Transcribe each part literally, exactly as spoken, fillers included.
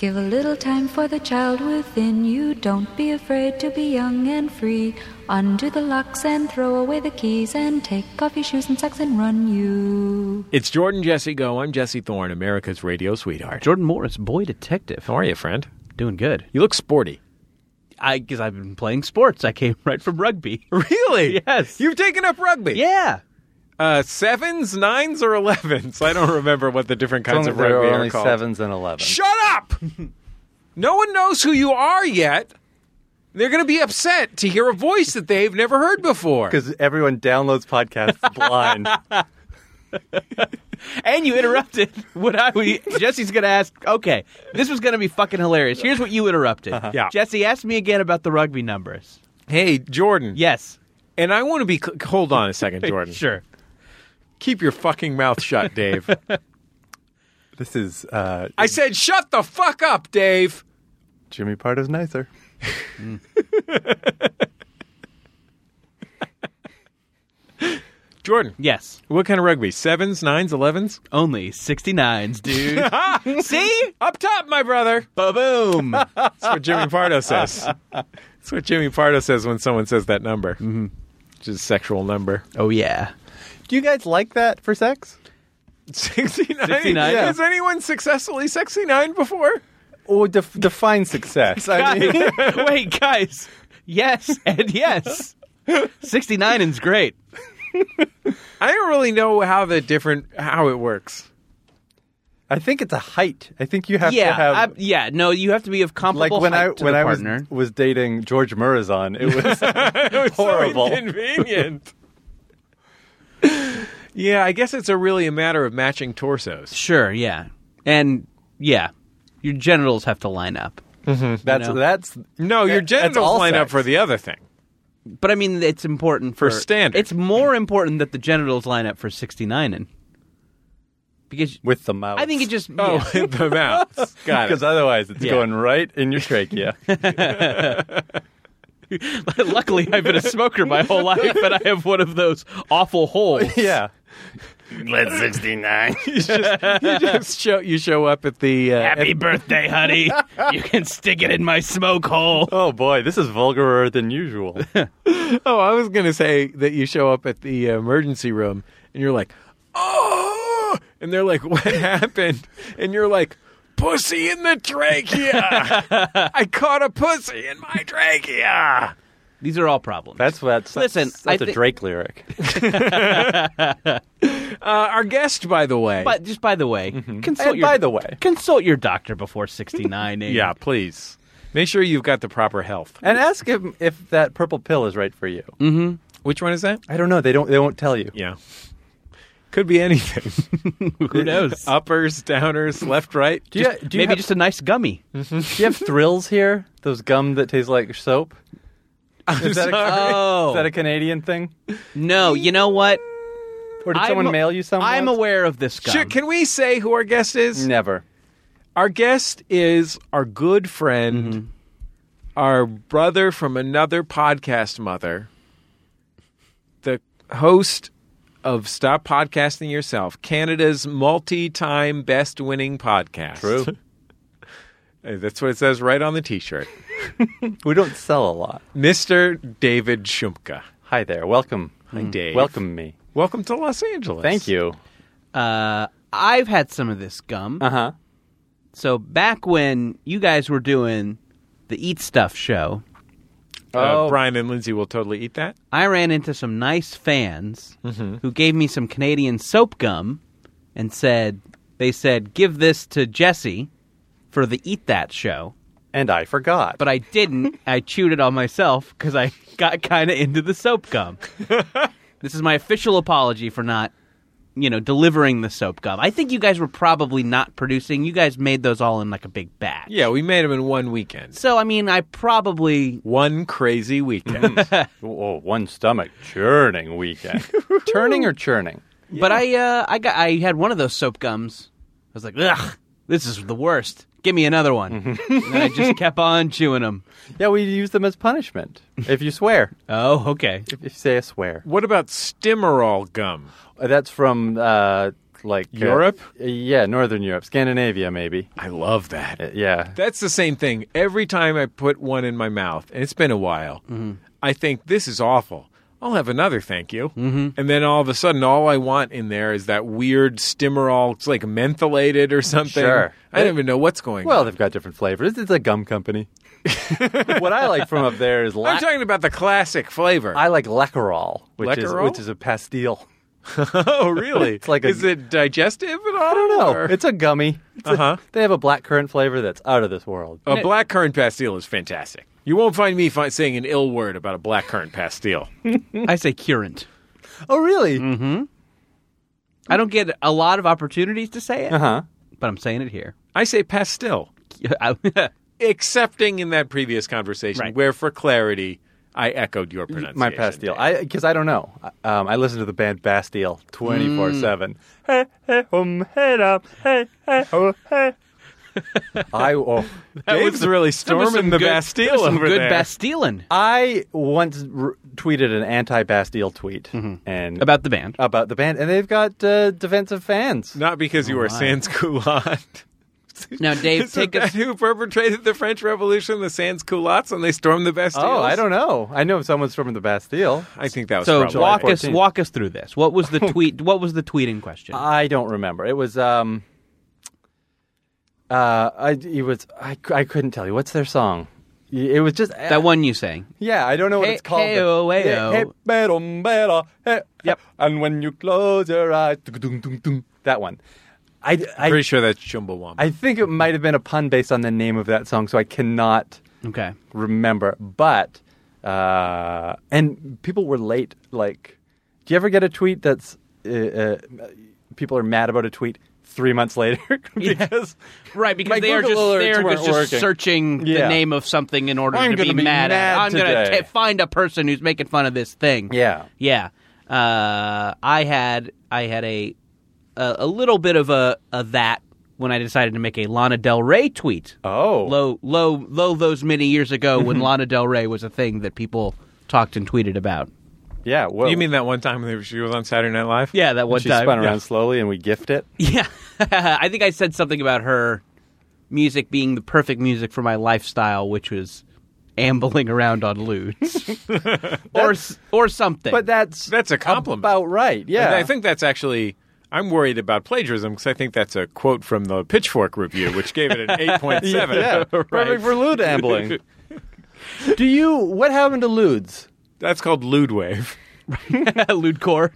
Give a little time for the child within you. Don't be afraid to be young and free. Undo the locks and throw away the keys and take off your shoes and socks and run you. It's Jordan Jesse Go. I'm Jesse Thorne, America's radio sweetheart. Jordan Morris, boy detective. How are you, friend? Doing good. You look sporty. I because I've been playing sports. I came right from rugby. Really? Yes. You've taken up rugby? Yeah. Uh, sevens, nines, or elevens? I don't remember what the different kinds of rugby there are are only called. sevens and elevens. Shut up! No one knows who you are yet. They're going to be upset to hear a voice that they've never heard before. Because everyone downloads podcasts blind. And you interrupted what I we Jesse's going to ask. Okay, this was going to be fucking hilarious. Here's what you interrupted. Uh-huh. Yeah. Jesse, ask me again about the rugby numbers. Hey, Jordan. Yes. And I want to be... Cl- hold on a second, Jordan. Sure. Keep your fucking mouth shut, Dave. This is uh, I said shut the fuck up, Dave. Jimmy Pardo's nicer. Jordan. Yes. What kind of rugby? Sevens, nines, elevens? Only sixty-nines, dude. See? Up top, my brother. Ba-boom. That's what Jimmy Pardo says. That's what Jimmy Pardo says when someone says that number. Mm-hmm. Which is a sexual number. Oh, yeah. Do you guys like that for sex? sixty-nine? sixty-nine? Has anyone successfully sixty-nine before? Or def- define success. I mean, Guys, wait, guys. Yes and yes. sixty-nine is great. I don't really know how the different how it works. I think it's a height. I think you have yeah, to have... I, yeah. No, you have to be of like comparable when height I to when the I was, partner. was dating George Murazan, it was It was horrible. so inconvenient. Yeah, I guess it's a really a matter of matching torsos. Sure, yeah, and yeah, your genitals have to line up. That's know? that's No, your That's genitals all line up sex. for the other thing. But I mean, it's important for, For standard. It's more important that the genitals line up for sixty-nine, because with the mouth. I think it just Oh, yeah. in the mouth. Got it. because otherwise it's Yeah. going right in your trachea. Luckily, I've been a smoker my whole life, and I have one of those awful holes. yeah. Let's sixty-nine. you, just, you just show you show up at the uh, Happy at- birthday, honey! You can stick it in my smoke hole. Oh boy, this is vulgarer than usual. Oh, I was going to say that you show up at the uh, emergency room and you're like, oh, and they're like, what happened? And you're like, pussy in the trachea. I caught a pussy in my trachea. These are all problems. That's that's Listen, That's, that's I a thi- Drake lyric. Uh, our guest, by the way. But just by the way, consult And your by the way, consult your doctor before sixty-nine. yeah, please. Make sure you've got the proper health. and ask him if that purple pill is right for you. Mm-hmm. Which one is that? I don't know. They don't. They won't tell you. Yeah. Could be anything. Who knows? Uppers, downers, left, right. Do you, do you Maybe have, just a nice gummy. do you have thrills here? Those gum that taste like soap. Is that, a, Oh. is that a Canadian thing? No, you know what? Or did I'm- someone mail you some? I'm once? aware of this gum. Should, can we say who our guest is? Never. Our guest is our good friend, Mm-hmm. our brother from another podcast mother, the host of Stop Podcasting Yourself, Canada's multi-time best-winning podcast. True. Uh, That's what it says right on the T-shirt. We don't sell a lot. Mister David Shumka. Hi there. Welcome. Hi, Dave. Welcome me. Welcome to Los Angeles. Thank you. Uh, I've had some of this gum. Uh huh. So back when you guys were doing the Eat Stuff show, Uh, Oh. Brian and Lindsay will totally eat that. I ran into some nice fans Mm-hmm. who gave me some Canadian soap gum and said, they said, give this to Jesse for the Eat That show. And I forgot. But I didn't. I chewed it on myself because I got kind of into the soap gum. This is my official apology for not, you know, delivering the soap gum. I think you guys were probably not producing. You guys made those all in like a big batch. Yeah, we made them in one weekend. So, I mean, I probably... One crazy weekend. oh, one stomach churning weekend. Turning or churning? But I, uh, I got, I had one of those soap gums. I was like, ugh, this is the worst. Give me another one. And I just kept on chewing them. Yeah, we use them as punishment. If you swear. Oh, okay. If you say a swear. What about Stimorol gum? Uh, That's from uh, like uh, Europe? uh, yeah, Northern Europe, Scandinavia, maybe. I love that. Uh, yeah. That's the same thing. Every time I put one in my mouth, and it's been a while, Mm-hmm. I think, this is awful. I'll have another, thank you. Mm-hmm. And then all of a sudden, all I want in there is that weird Stimorol. It's like mentholated or something. Sure. I don't even know what's going Well, on. they've got different flavors. It's a gum company. What I like from up there is I'm la- talking about the classic flavor. I like Lacquerol, which is Lacquerol? which is a pastille. Oh, really? It's like a- is it digestive at all? I don't know. or- It's a gummy. It's a- Uh-huh. They have a blackcurrant flavor that's out of this world. A blackcurrant pastille is fantastic. You won't find me fi- saying an ill word about a blackcurrant pastille. I say current. Oh, really? Mm. I don't get a lot of opportunities to say it, Uh huh. but I'm saying it here. I say pastill, excepting in that previous conversation Right. where, for clarity, I echoed your pronunciation. My pastille. Dave. I because I don't know. Um, I listen to the band Bastille twenty-four seven. Hey, hey, hum, hey, da, hey, hey, ho, hey. I oh, That was really storming the good, Bastille some over good there. Bastillean I once r- tweeted an anti-Bastille tweet and about the band. about the band, and they've got uh, defensive fans. Not because you were my. sans culotte. Now, Dave, Is it take that us. who perpetrated the French Revolution, the sans culottes, and they stormed the Bastille? Oh, I don't know. I know someone's from the Bastille. I think that was So probably walk right. us walk us through this. What was the tweet? What was the tweet in question? I don't remember. It was um. Uh, I it was I, I couldn't tell you what's their song. It was just that one you sang. Yeah, I don't know what Hey- it's called. hey-o, but- hey-o. Hey, better, better, hey, Yep. And when you close your eyes, dum, dum, dum, that one. I, I, Pretty sure that's Chumbawamba. I think it might have been a pun based on the name of that song, so I cannot Okay. remember. But uh, and people were late. Like, do you ever get a tweet that's uh, uh, people are mad about a tweet three months later because Right, because my they are Google just alerts they're weren't just working. searching the Yeah. name of something in order I'm to be, gonna be mad, at. mad I'm going today. to find a person who's making fun of this thing. Yeah. Yeah. Uh, I had I had a a, a little bit of a, a that when I decided to make a Lana Del Rey tweet. Oh. Low low low those many years ago when Lana Del Rey was a thing that people talked and tweeted about. Yeah. Well, You mean that one time when she was on Saturday Night Live? Yeah, that one she time. spun around Yeah. slowly and we gift it? Yeah. I think I said something about her music being the perfect music for my lifestyle, which was ambling around on lewds. or s- or something. But that's That's a compliment. about right. Yeah. And I think that's actually. I'm worried about plagiarism because I think that's a quote from the Pitchfork review, which gave it an eight point seven. Yeah, perfect for lewd ambling. Do you? What happened to lewds? That's called Ludwave. Lewdcore.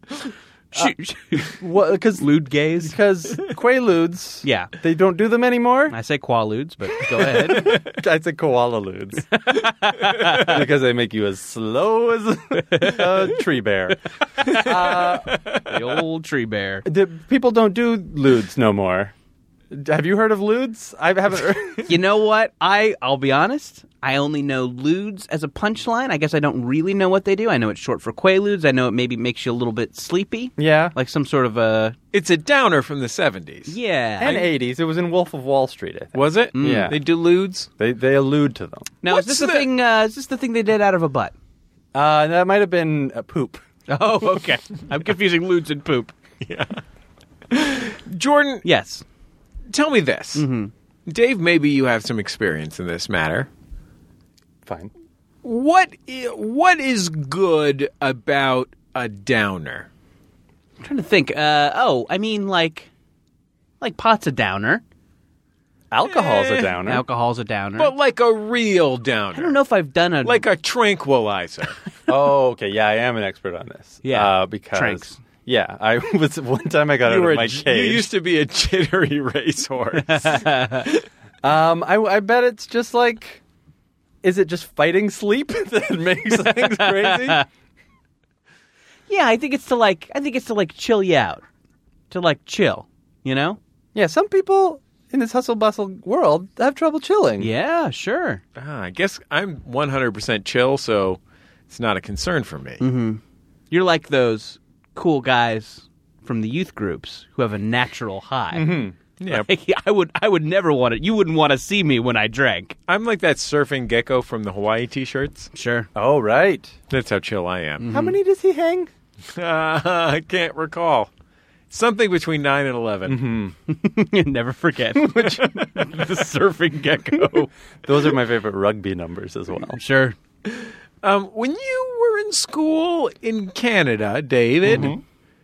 What? Because Lewd gays. because quaaludes. Yeah. They don't do them anymore. I say quaaludes, but go ahead. I said koala ludes because they make you as slow as a tree bear. The old tree bear. The, people don't do ludes no more. Have you heard of ludes? I haven't. Heard. You know what? I I'll be honest. I only know lewds as a punchline. I guess I don't really know what they do. I know it's short for quaaludes. I know it maybe makes you a little bit sleepy. Yeah. Like some sort of a It's a downer from the seventies. yeah. And eighties. It was in Wolf of Wall Street. I think. Was it? Yeah. They do lewds? They they allude to them. Now What's is this the the- thing? Uh, is this the thing they did out of a butt? Uh, that might have been a poop. Oh, okay. I'm confusing lewds and poop. Jordan, Yes. tell me this. Mm-hmm. Dave, maybe you have some experience in this matter. Fine. What i- what is good about a downer? I'm trying to think. Uh, oh, I mean, like, like pot's a downer. Alcohol's Eh. a downer. Alcohol's a downer. But like a real downer. I don't know if I've done a Like a tranquilizer. Oh, okay. Yeah, I am an expert on this. Yeah. uh, because Tranks. yeah, I was one time I got you, out were of my a, cage. you used to be a jittery racehorse. um, I, I bet it's just like, is it just fighting sleep that makes things crazy? Yeah, I think it's to like. I think it's to like chill you out, to like chill. You know? Yeah, some people in this hustle bustle world have trouble chilling. Yeah, sure. Ah, I guess I'm one hundred percent chill, so it's not a concern for me. Mm-hmm. You're like those cool guys from the youth groups who have a natural high. Mm-hmm. Yeah, Like, I would. I would never want it. You wouldn't want to see me when I drank. I'm like that surfing gecko from the Hawaii T-shirts. Sure. Oh, right. That's how chill I am. How many does he hang? Uh, I can't recall. Something between nine and eleven. Never forget. Which, the surfing gecko. Those are my favorite rugby numbers as well. Sure. Um, when you were in school in Canada, David, Mm-hmm.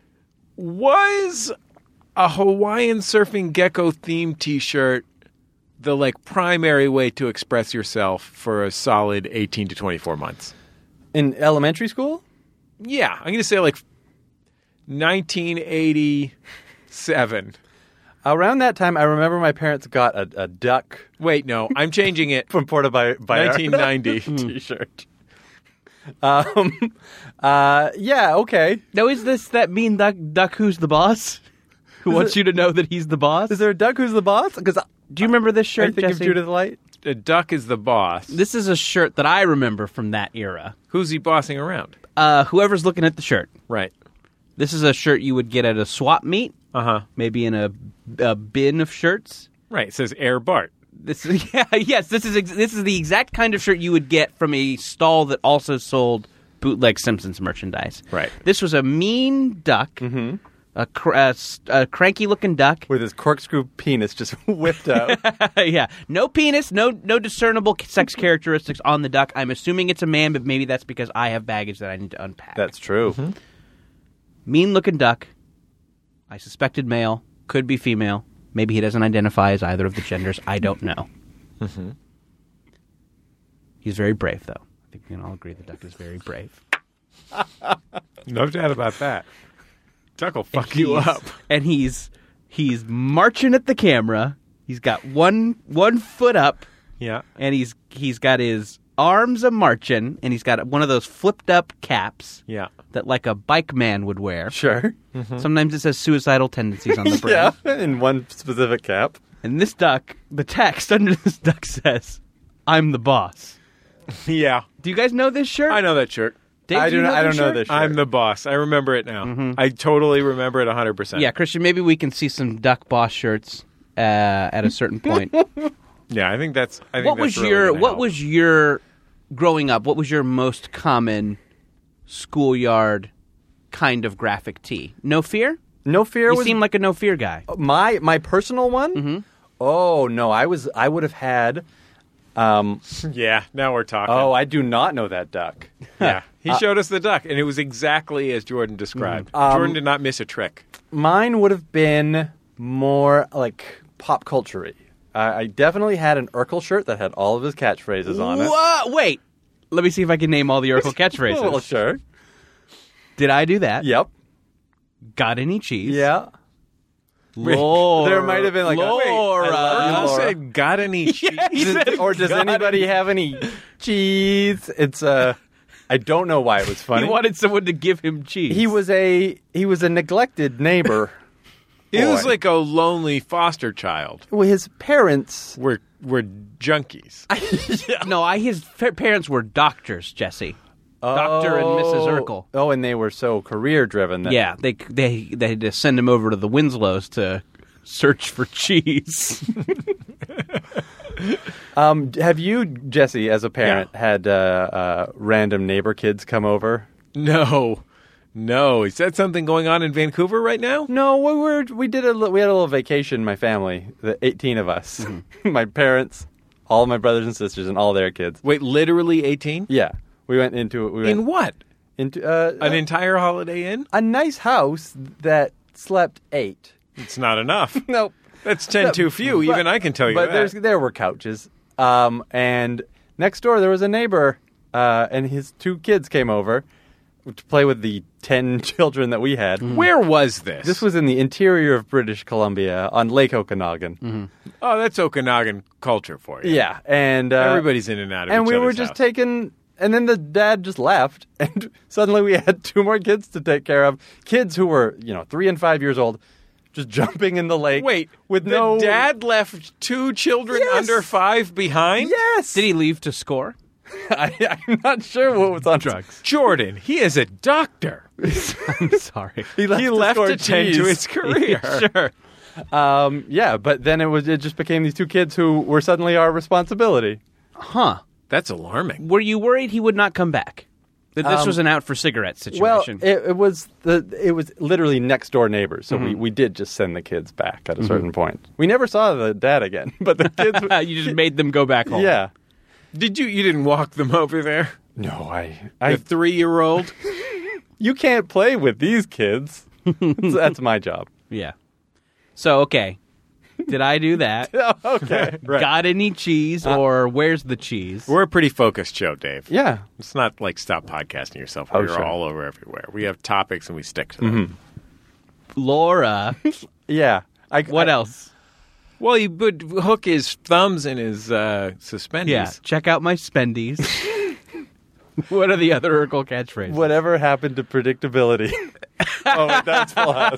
was a Hawaiian surfing gecko themed T-shirt the like primary way to express yourself for a solid eighteen to twenty-four months? In elementary school? Yeah, I'm going to say like nineteen eighty-seven. Around that time, I remember my parents got a, a duck Wait, no, I'm changing it. from Puerto By- Vallarta nineteen ninety. T-shirt. Um, uh, yeah, okay. Now, is this that mean duck, duck who's the boss? Who wants you to know that he's the boss? Is there a duck who's the boss? Because Do you remember this I shirt, think of Jesse? Judith Light. A duck is the boss. This is a shirt that I remember from that era. Who's he bossing around? Uh, whoever's looking at the shirt. Right. This is a shirt you would get at a swap meet, Uh-huh. maybe in a, a bin of shirts. Right. It says Air Bart. This is, yeah, yes, this is ex- this is the exact kind of shirt you would get from a stall that also sold bootleg Simpsons merchandise. Right. This was a mean duck, mm-hmm. a, cr- a, s- a cranky-looking duck. With his corkscrew penis just whipped out. Yeah, no penis, no no discernible sex characteristics on the duck. I'm assuming it's a man, but maybe that's because I have baggage that I need to unpack. That's true. Mean-looking duck. I suspected male, could be female. Maybe he doesn't identify as either of the genders. I don't know. Mm-hmm. He's very brave, though. I think we can all agree the duck is very brave. No doubt about that. Duck will fuck you He's- up. And he's he's marching at the camera. He's got one one foot up, Yeah. and he's he's got his arms a marching, and he's got one of those flipped up caps Yeah. that like a bike man would wear. Sure. Sometimes it says suicidal tendencies on the brim. Yeah, in one specific cap. And this duck, the text under this duck says, "I'm the boss." Yeah. Do you guys know this shirt? I know that shirt. Dave, I do you do not- I this don't know shirt? this shirt. I'm the boss. I remember it now. I totally remember it one hundred percent. Yeah, Christian, maybe we can see some duck boss shirts uh, at a certain point. Yeah, I think that's I think what that's was really your gonna what help. was your growing up, what was your most common schoolyard kind of graphic tee? No Fear? No Fear You was seem like a No Fear guy. my my personal one. Mm-hmm. Oh no, I was I would have had. Um, Yeah, now we're talking. oh, I do not know that duck. yeah. He showed us the duck, and it was exactly as Jordan described. Um, Jordan did not miss a trick. Mine would have been more like pop culture-y. Uh, I definitely had an Urkel shirt that had all of his catchphrases on it. What? Wait. Let me see if I can name all the Urkel catchphrases. Well, sure. Did I do that? Yep. Got any cheese? Yeah. Laura. There might have been like a- wait, I Laura. love you, Urkel Laura. said, "Got any cheese?" He Does- said, or does "Got anybody any-" have any cheese? It's uh I don't know why it was funny. He wanted someone to give him cheese. He was a he was a neglected neighbor. He was Boy. like a lonely foster child. Well, his parents. Were were junkies. No, I his fa- parents were doctors, Jesse. Doctor and Missus Oh. Urkel. Oh, and they were so career driven. That Yeah, they they they had to send him over to the Winslows to search for cheese. Um, have you, Jesse, as a parent, had uh, uh, random neighbor kids come over? No, no. Is that something going on in Vancouver right now? No, we were we did a li- we had a little vacation. My family, the eighteen of us, Mm-hmm. my parents, all my brothers and sisters, and all their kids. Wait, literally eighteen? Yeah, we went into we went In what? into uh, An uh, entire Holiday Inn? a nice house that slept eight. It's not enough. Nope. That's ten No, too few. but- Even I can tell you but that. there's there were couches. Um, and next door there was a neighbor, uh, and his two kids came over to play with the ten children that we had. Where was this? This was in the interior of British Columbia on Lake Okanagan. Oh, that's Okanagan culture for you. Yeah, and uh, Everybody's in and out of and each we were other's just house. taking. And then the dad just left, and suddenly we had two more kids to take care of. Kids who were, you know, three and five years old, just jumping in the lake. Wait, with the no dad left two children Yes. under five behind? Yes. Did he leave to score? I, I'm not sure what was on Drugs. Jordan, he is a doctor. I'm sorry. He left, he to left score to tend to cheese. his career. Sure. Um, yeah, but then it was it just became these two kids who were suddenly our responsibility. Huh. That's alarming. Were you worried he would not come back? That this Um, was an out for cigarettes Well, situation. it, it was the it was literally next door neighbors, so Mm-hmm. we, we did just send the kids back at a certain point. We never saw the dad again, but the kids. you just made them go back home. Yeah. Did you? You didn't walk them over there? No, I. The I three-year-old. you can't play with these kids. that's, that's my job. Yeah. So, okay. Did I do that? Oh, okay. Right. Got any cheese, or where's the cheese? We're a pretty focused show, Dave. Yeah. It's not like stop podcasting yourself where Oh, you're sure. all over everywhere. We have topics and we stick to them. Laura. Yeah. I, What I, else? Well, he would hook his thumbs in his uh, suspenders. Yeah. Check out my spendies. What are the other Urkel catchphrases? Whatever happened to predictability? Oh, wait, that's Full House.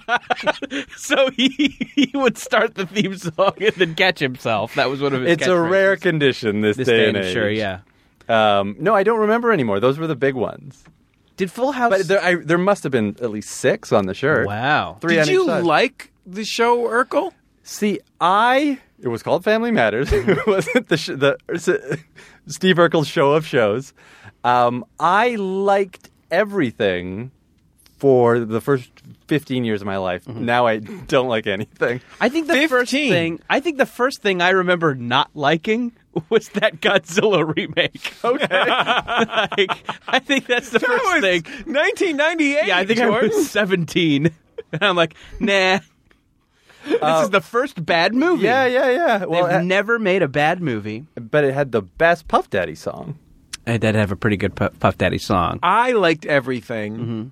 So he he would start the theme song and then catch himself. That was one of his It's a catchphrases. rare condition this, This day, day and and age. sure, yeah. Um, no, I don't remember anymore. Those were the big ones. Did Full House... But there, I, there must have been at least six on the shirt. Wow. Three Did on each you side. like the show Urkel? See, I it was called Family Matters. It wasn't the sh- the Steve Urkel's show of shows. Um, I liked everything for the first fifteen years of my life. Now I don't like anything. I think the first fifteen. thing I think the first thing I remember not liking was that Godzilla remake. Okay. Like, I think that's the first was thing. nineteen ninety-eight. Yeah, I think Jordan. I was seventeen. And I'm like, nah. This is the first bad movie. Yeah, yeah, yeah. Well, They've uh, never made a bad movie. but it had the best Puff Daddy song. It did have a pretty good Puff, Puff Daddy song. I liked everything. Mm-hmm.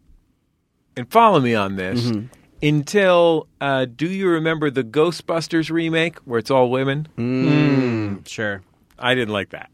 And follow me on this. Mm-hmm. Until, uh, do you remember the Ghostbusters remake where it's all women? Mm, sure. I didn't like that.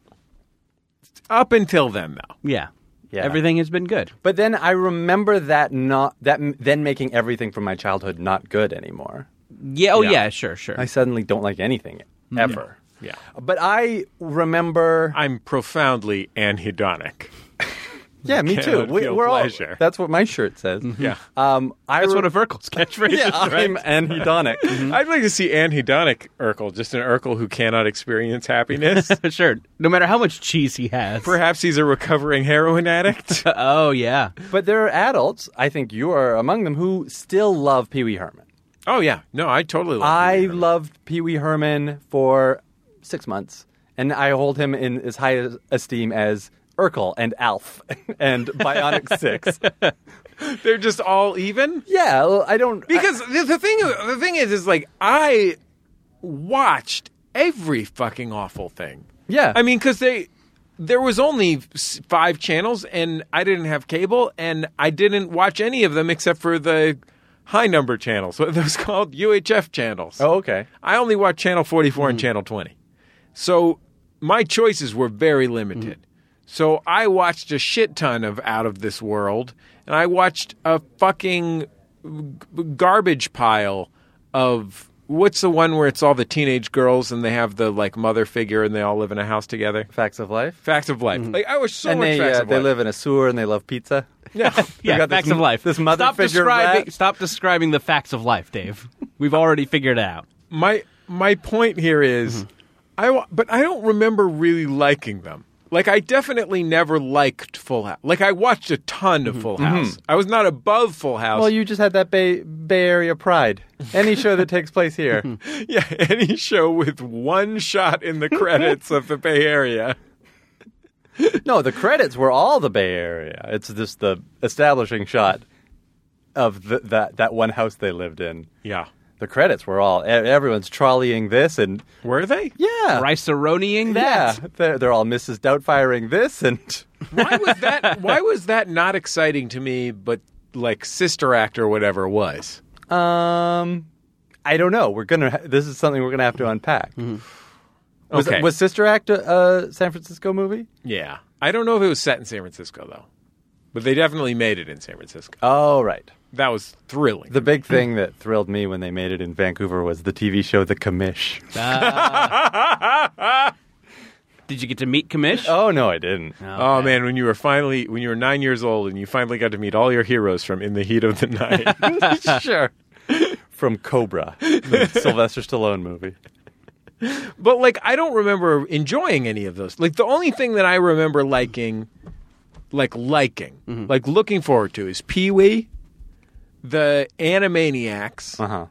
Up until then, though. Yeah. Yeah. Everything has been good. But then I remember that not that m- then making everything from my childhood not good anymore. Yeah. Oh, Yeah. yeah. Sure. Sure. I suddenly don't like anything ever. Yeah. But I remember. I'm profoundly anhedonic. Yeah, me too. Cannot We, feel we're all. pleasure. That's what my shirt says. Yeah. Um, I That's re- one of Urkel's catchphrases. Yeah, right? I'm anhedonic. I'd like to see anhedonic Urkel, just an Urkel who cannot experience happiness. Sure. No matter how much cheese he has. Perhaps he's a recovering heroin addict. Oh, yeah. But there are adults, I think you are among them, who still love Pee Wee Herman. Oh, yeah. No, I totally love I Pee Wee Herman. loved Pee Wee Herman for six months, and I hold him in as high as esteem as Urkel and Alf and Bionic Six. They're just all even? Yeah, well, I don't Because the, the thing the thing is, is like, I watched every fucking awful thing. Yeah. I mean, because they... There was only s- five channels, and I didn't have cable, and I didn't watch any of them except for the high number channels. What are those called? U H F channels. Oh, okay. I only watched channel forty-four and channel twenty. So my choices were very limited. So I watched a shit ton of Out of This World, and I watched a fucking g- garbage pile of... What's the one where it's all the teenage girls and they have the like mother figure and they all live in a house together? Facts of Life. Facts of Life. Like I was so and much they Facts uh, of they Life. live in a sewer and they love pizza. Yeah. Yeah, got this facts m- of life. this mother stop figure describing, rat. Stop describing the facts of life, Dave. We've already figured it out. My my point here is, I wa- but I don't remember really liking them. Like I definitely never liked Full House. Like I watched a ton of Full House. I was not above Full House. Well, you just had that Bay Bay Area pride. Any show that takes place here. yeah, any show with one shot in the credits of the Bay Area. No, the credits were all the Bay Area. It's just the establishing shot of the, that that one house they lived in. Yeah. The credits were all e- everyone's trolleying this and Were they? yeah, Rice-a-roniing that. yeah. They're, they're all Missus Doubtfiring this and Why was that? Why was that not exciting to me? But like Sister Act or whatever was. um, I don't know. We're gonna. Ha- this is something we're gonna have to unpack. Was, Okay. was Sister Act a, a San Francisco movie? Yeah. I don't know if it was set in San Francisco though, but they definitely made it in San Francisco. Oh, right. That was thrilling. The big thing that thrilled me when they made it in Vancouver was the T V show The Commish. Did you get to meet Kamish? Oh no, I didn't. Oh man, when you were finally when you were nine years old and you finally got to meet all your heroes from In the Heat of the Night. Sure. From Cobra, the Sylvester Stallone movie. But like I don't remember enjoying any of those. Like the only thing that I remember liking like liking, Mm-hmm. like looking forward to is Pee-wee, the Animaniacs, Uh-huh.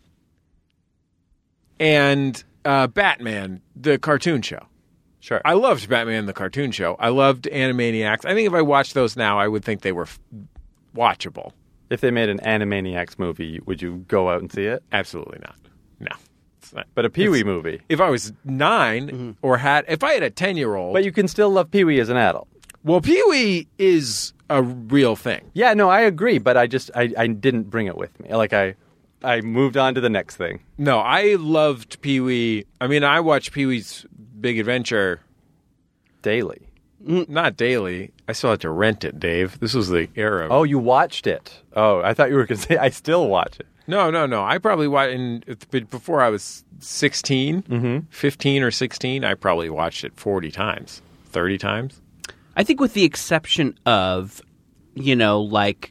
and uh, Batman, the cartoon show. Sure. I loved Batman, the cartoon show. I loved Animaniacs. I think if I watched those now, I would think they were f- watchable. If they made an Animaniacs movie, would you go out and see it? Absolutely not. No. It's not. But a Pee-wee It's- movie. If I was nine Mm-hmm. or had, if I had a ten-year-old. But you can still love Pee-wee as an adult. Well, Pee-wee is a real thing. Yeah, no, I agree, but I just I, I didn't bring it with me. Like I I moved on to the next thing. No, I loved Pee-wee. I mean, I watched Pee-wee's Big Adventure Daily. not daily. I still had to rent it, Dave. This was the era. Of, Oh, you watched it. Oh, I thought you were going to say I still watch it. no, no, no. I probably watched in before I was sixteen, Mm-hmm. fifteen or sixteen. I probably watched it forty times, thirty times. I think with the exception of, you know, like,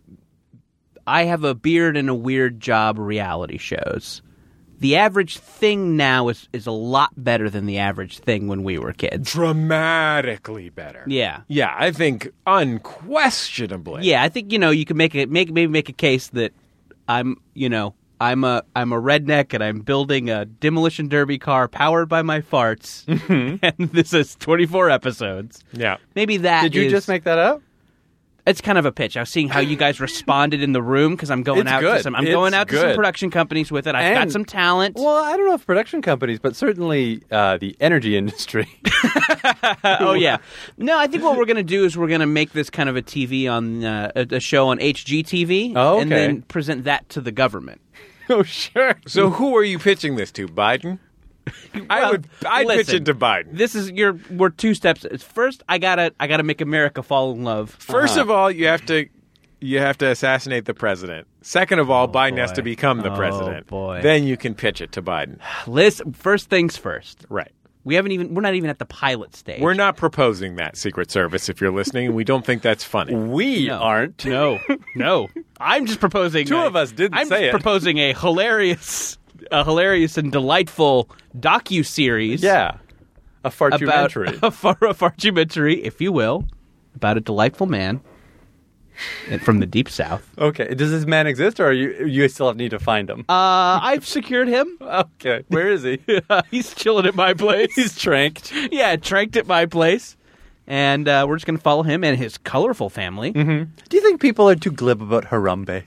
I have a beard and a weird job reality shows. The average thing now is, is a lot better than the average thing when we were kids. Dramatically better. Yeah. Yeah, I think unquestionably. Yeah, I think, you know, you can make it make maybe make a case that I'm, you know, I'm a I'm a redneck and I'm building a demolition derby car powered by my farts. And this is twenty-four episodes. Yeah. Maybe that Did you is- just make that up? It's kind of a pitch. I was seeing how you guys responded in the room because I'm going It's out to good. some I'm It's going out to some good. production companies with it. I've got And- some talent. Well, I don't know if production companies, but certainly uh, the energy industry. oh yeah. No, I think what we're going to do is we're going to make this kind of a T V on uh, a, a show on H G T V Oh, and okay. then present that to the government. Oh, sure. So who are you pitching this to, Biden? I Well, would. I'd pitch listen, it to Biden. This is your we're two steps. First, I gotta I gotta make America fall in love. 1st of all, you have to you have to assassinate the president. Second of all, Biden has boy. to become the Oh, president. boy. Then you can pitch it to Biden. Listen, first things first. Right. We haven't even we're not even at the pilot stage. We're not proposing that, Secret Service, if you're listening, and we don't think that's funny. We No. aren't. No, no. I'm just proposing. Two a- of us didn't I'm say just it. proposing a hilarious, a hilarious and delightful docu series. Yeah. A about fartumentary. a, far, a fartumentary, if you will, about a delightful man and- from the deep south. Okay. Does this man exist, or are you you still need to find him? Uh, I've secured him. Okay. Where is he? He's chilling at my place. He's tranked. yeah, tranked at my place, and uh, we're just gonna follow him and his colorful family. Do you think people are too glib about Harambe?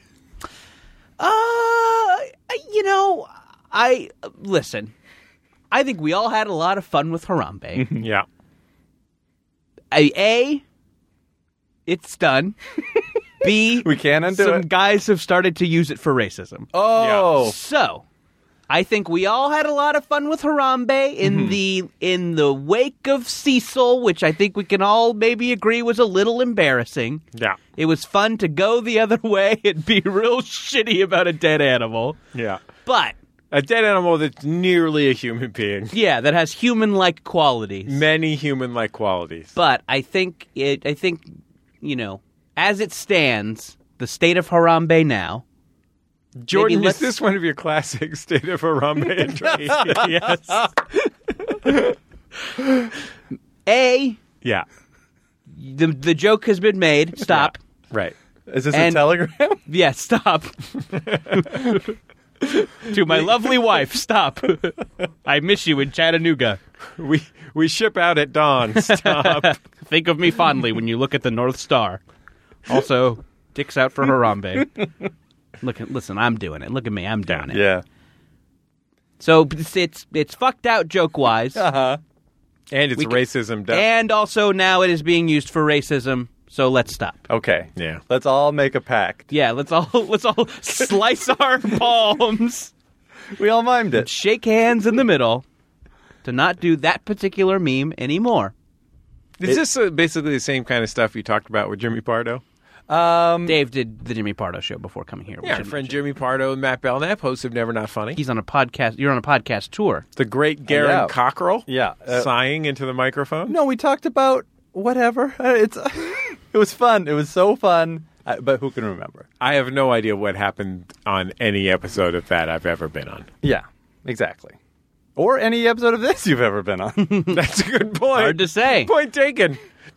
Uh, you know, I listen. I think we all had a lot of fun with Harambe. Yeah. A, A, it's done. B, We can undo some it. guys have started to use it for racism. Oh. So, I think we all had a lot of fun with Harambe in Mm-hmm. the in the wake of Cecil, which I think we can all maybe agree was a little embarrassing. Yeah. It was fun to go the other way and be real shitty about a dead animal. Yeah. But A dead animal that's nearly a human being. yeah, that has human-like qualities. Many human-like qualities. But I think it. I think you know, as it stands, the state of Harambe now. Jordan, maybe is this one of your classic State of Harambe entries? yes. A, Yeah. the the joke has been made. Stop. Right. Is this And- a telegram? Yeah, stop. To my lovely wife, stop. I miss you in Chattanooga. We we ship out at dawn. Stop. Think of me fondly when you look at the North Star. Also, dicks out for Harambe. Look, at, listen, I'm doing it. Look at me, I'm doing it. Yeah. So it's it's, it's fucked out joke wise, Uh huh. And it's We can- racism. Done. and also now it is being used for racism. So let's stop. Okay. Yeah. Let's all make a pact. Yeah, let's all let's all slice our palms, We all mimed it. shake hands in the middle, to not do that particular meme anymore. Is this uh, basically the same kind of stuff you talked about with Jimmy Pardo? Um, Dave did the Jimmy Pardo show before coming here. We Yeah, our should friend mention. Jimmy Pardo and Matt Belknap, hosts of Never Not Funny. He's on a podcast. You're on a podcast tour. The great Garen Yeah. Cockrell. Yeah, uh, sighing into the microphone. no, we talked about whatever. Uh, It's it was fun. It was so fun. Uh, but who can remember? I have no idea what happened on any episode of that I've ever been on. Yeah, exactly. Or any episode of this you've ever been on. That's a good point. Hard to say. Point taken.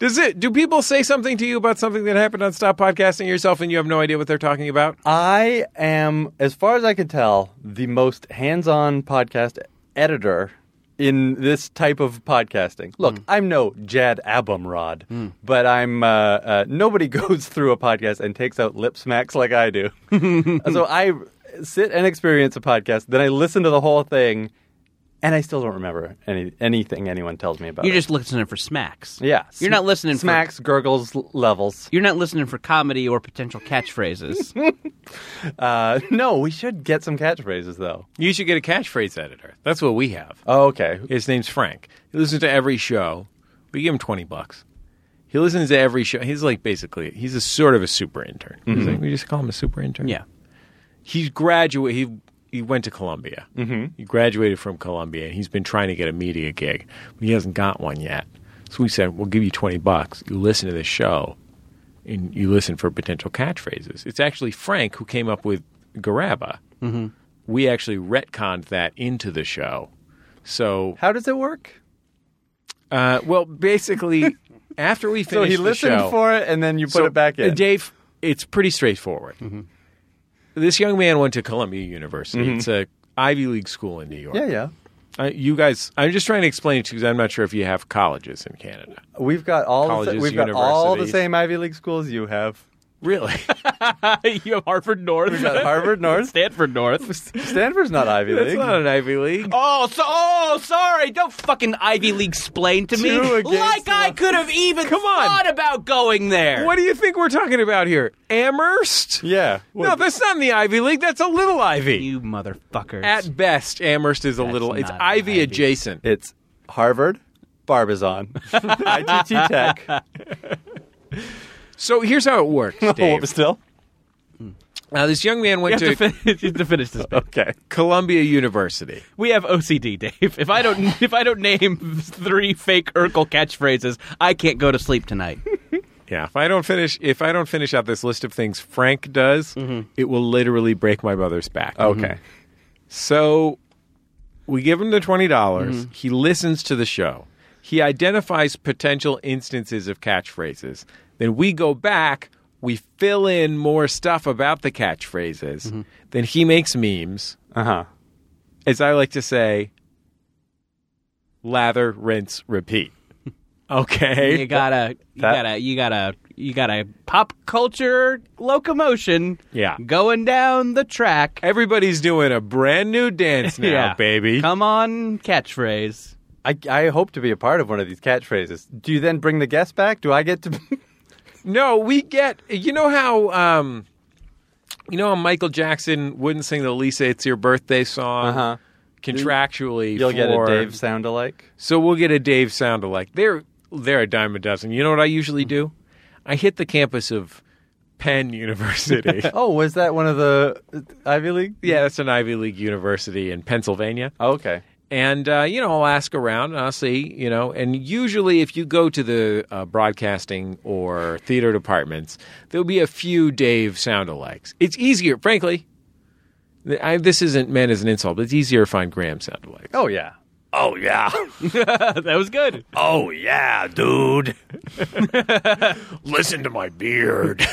Does it? Do people say something to you about something that happened on Stop Podcasting Yourself and you have no idea what they're talking about? I am, as far as I can tell, the most hands-on podcast editor in this type of podcasting. Look, mm. I'm no Jad Abumrad, mm. but I'm uh, uh, nobody goes through a podcast and takes out lip smacks like I do. So I sit and experience a podcast, then I listen to the whole thing, and I still don't remember any anything anyone tells me about You're it. just listening for smacks. Yeah. You're not listening smacks, for... gurgles, l- levels. You're not listening for comedy or potential catchphrases. uh, no, we should get some catchphrases, though. You should get a catchphrase editor. That's what we have. Oh, okay. His name's Frank. He listens to every show. We give him twenty bucks. He listens to every show. He's like basically, he's a sort of a super intern. Mm-hmm. He's like, we just call him a super intern? Yeah. He's graduated. He he went to Columbia. Mm-hmm. He graduated from Columbia, and he's been trying to get a media gig, but he hasn't got one yet. So we said, we'll give you twenty bucks. You listen to this show, and you listen for potential catchphrases. It's actually Frank who came up with Garabba. Mm-hmm. We actually retconned that into the show. So how does it work? Uh, well, basically, after we finished so he the listened show, for it, and then you put so, it back in. Uh, Dave, it's pretty straightforward. Mm-hmm. This young man went to Columbia University. Mm-hmm. It's a Ivy League school in New York. Yeah, yeah. Uh, you guys, I'm just trying to explain it to you because I'm not sure if you have colleges in Canada. We've got all colleges, the, we've got all the universities. same Ivy League schools you have. Really? You have Harvard North. We've got Harvard North. Stanford North. Stanford's not Ivy League. It's not an Ivy League. Oh, so, oh, sorry. Don't fucking Ivy League explain to me. Two against Like I one. could have even Come on. thought about going there. What do you think we're talking about here? Amherst? Yeah. No, that's not in the Ivy League. That's a little Ivy. You motherfuckers. At best, Amherst is a That's little. It's not an Ivy, Ivy. adjacent. It's Harvard, Barbizon, I T T Tech. So here's how it works, Dave. Oh, still? Now, this young man you went have to, to, fin- you have to finish this bit. Okay. Columbia University. We have O C D, Dave. If I don't, if I don't name three fake Urkel catchphrases, I can't go to sleep tonight. Yeah, if I don't finish, if I don't finish out this list of things Frank does, mm-hmm. it will literally break my mother's back. Okay. Mm-hmm. So we give him the twenty dollars. Mm-hmm. He listens to the show. He identifies potential instances of catchphrases. Then we go back. We fill in more stuff about the catchphrases. Mm-hmm. Then he makes memes. Uh-huh. As I like to say, lather, rinse, repeat. Okay. You gotta, you That- gotta, you gotta, you gotta pop culture locomotion. Yeah. Going down the track. Everybody's doing a brand new dance now, Yeah. baby. Come on, catchphrase. I, I hope to be a part of one of these catchphrases. Do you then bring the guest back? Do I get to... No, we get. You know how, um, you know how Michael Jackson wouldn't sing the Lisa "It's Your Birthday" song Uh-huh. contractually. You'll get a for- Dave sound-alike? So we'll get a Dave sound-alike. They're they're a dime a dozen. You know what I usually do? I hit the campus of Penn University. Oh, was that one of the Ivy League? Yeah, that's an Ivy League university in Pennsylvania. Oh, okay. And, uh, you know, I'll ask around and I'll see, you know, and usually if you go to the uh, broadcasting or theater departments, there'll be a few Dave sound-alikes. It's easier, frankly. I, this isn't meant as an insult, but it's easier to find Graham sound-alikes. Oh, yeah. Oh, yeah. That was good. Oh, yeah, dude. Listen to my beard.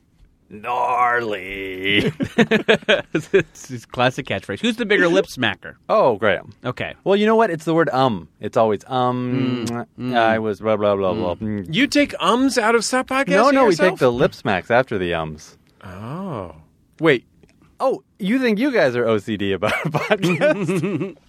Gnarly. It's his classic catchphrase. Who's the bigger lip smacker? Oh, Graham. Okay. Well, you know what? It's the word um. It's always um. Mm. I was blah, blah, blah, blah. Mm. You take ums out of Stop Podcasting No, no, we yourself? take the lip smacks after the ums. Oh. Wait. Oh, you think you guys are O C D about a podcast?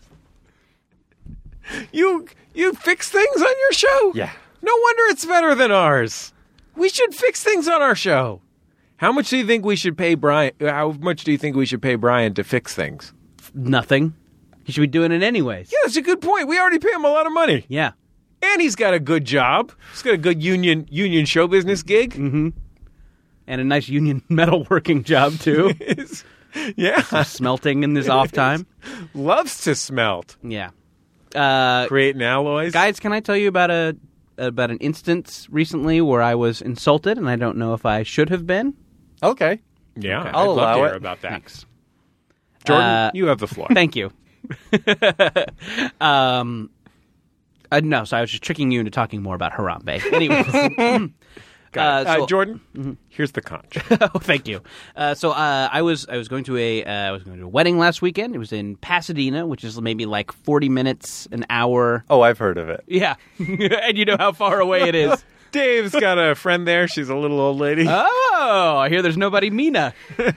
You you fix things on your show? Yeah. No wonder it's better than ours. We should fix things on our show. How much do you think we should pay Brian? How much do you think we should pay Brian to fix things? Nothing. He should be doing it anyways. Yeah, that's a good point. We already pay him a lot of money. Yeah. And he's got a good job. He's got a good union union show business gig. Mm-hmm. And a nice union metalworking job, too. Yeah. Smelting in his off time. Loves to smelt. Yeah. Uh, Creating alloys. guys, can I tell you about a about an instance recently where I was insulted, and I don't know if I should have been? Okay. Yeah, Okay. I'd I'll love allow to hear it. about that. Thanks. Jordan, Uh, you have the floor. Thank you. um, Uh, no, so I was just tricking you into talking more about Harambe. Anyways. Got it. Uh, Uh, so- Jordan, here's the conch. oh, thank you. Uh, so uh, I was I was going to a uh, I was going to a wedding last weekend. It was in Pasadena, which is maybe like forty minutes, an hour. Oh, I've heard of it. Yeah, and you know how far away it is. Dave's got a friend there. She's a little old lady. Oh, I hear there's nobody Mina.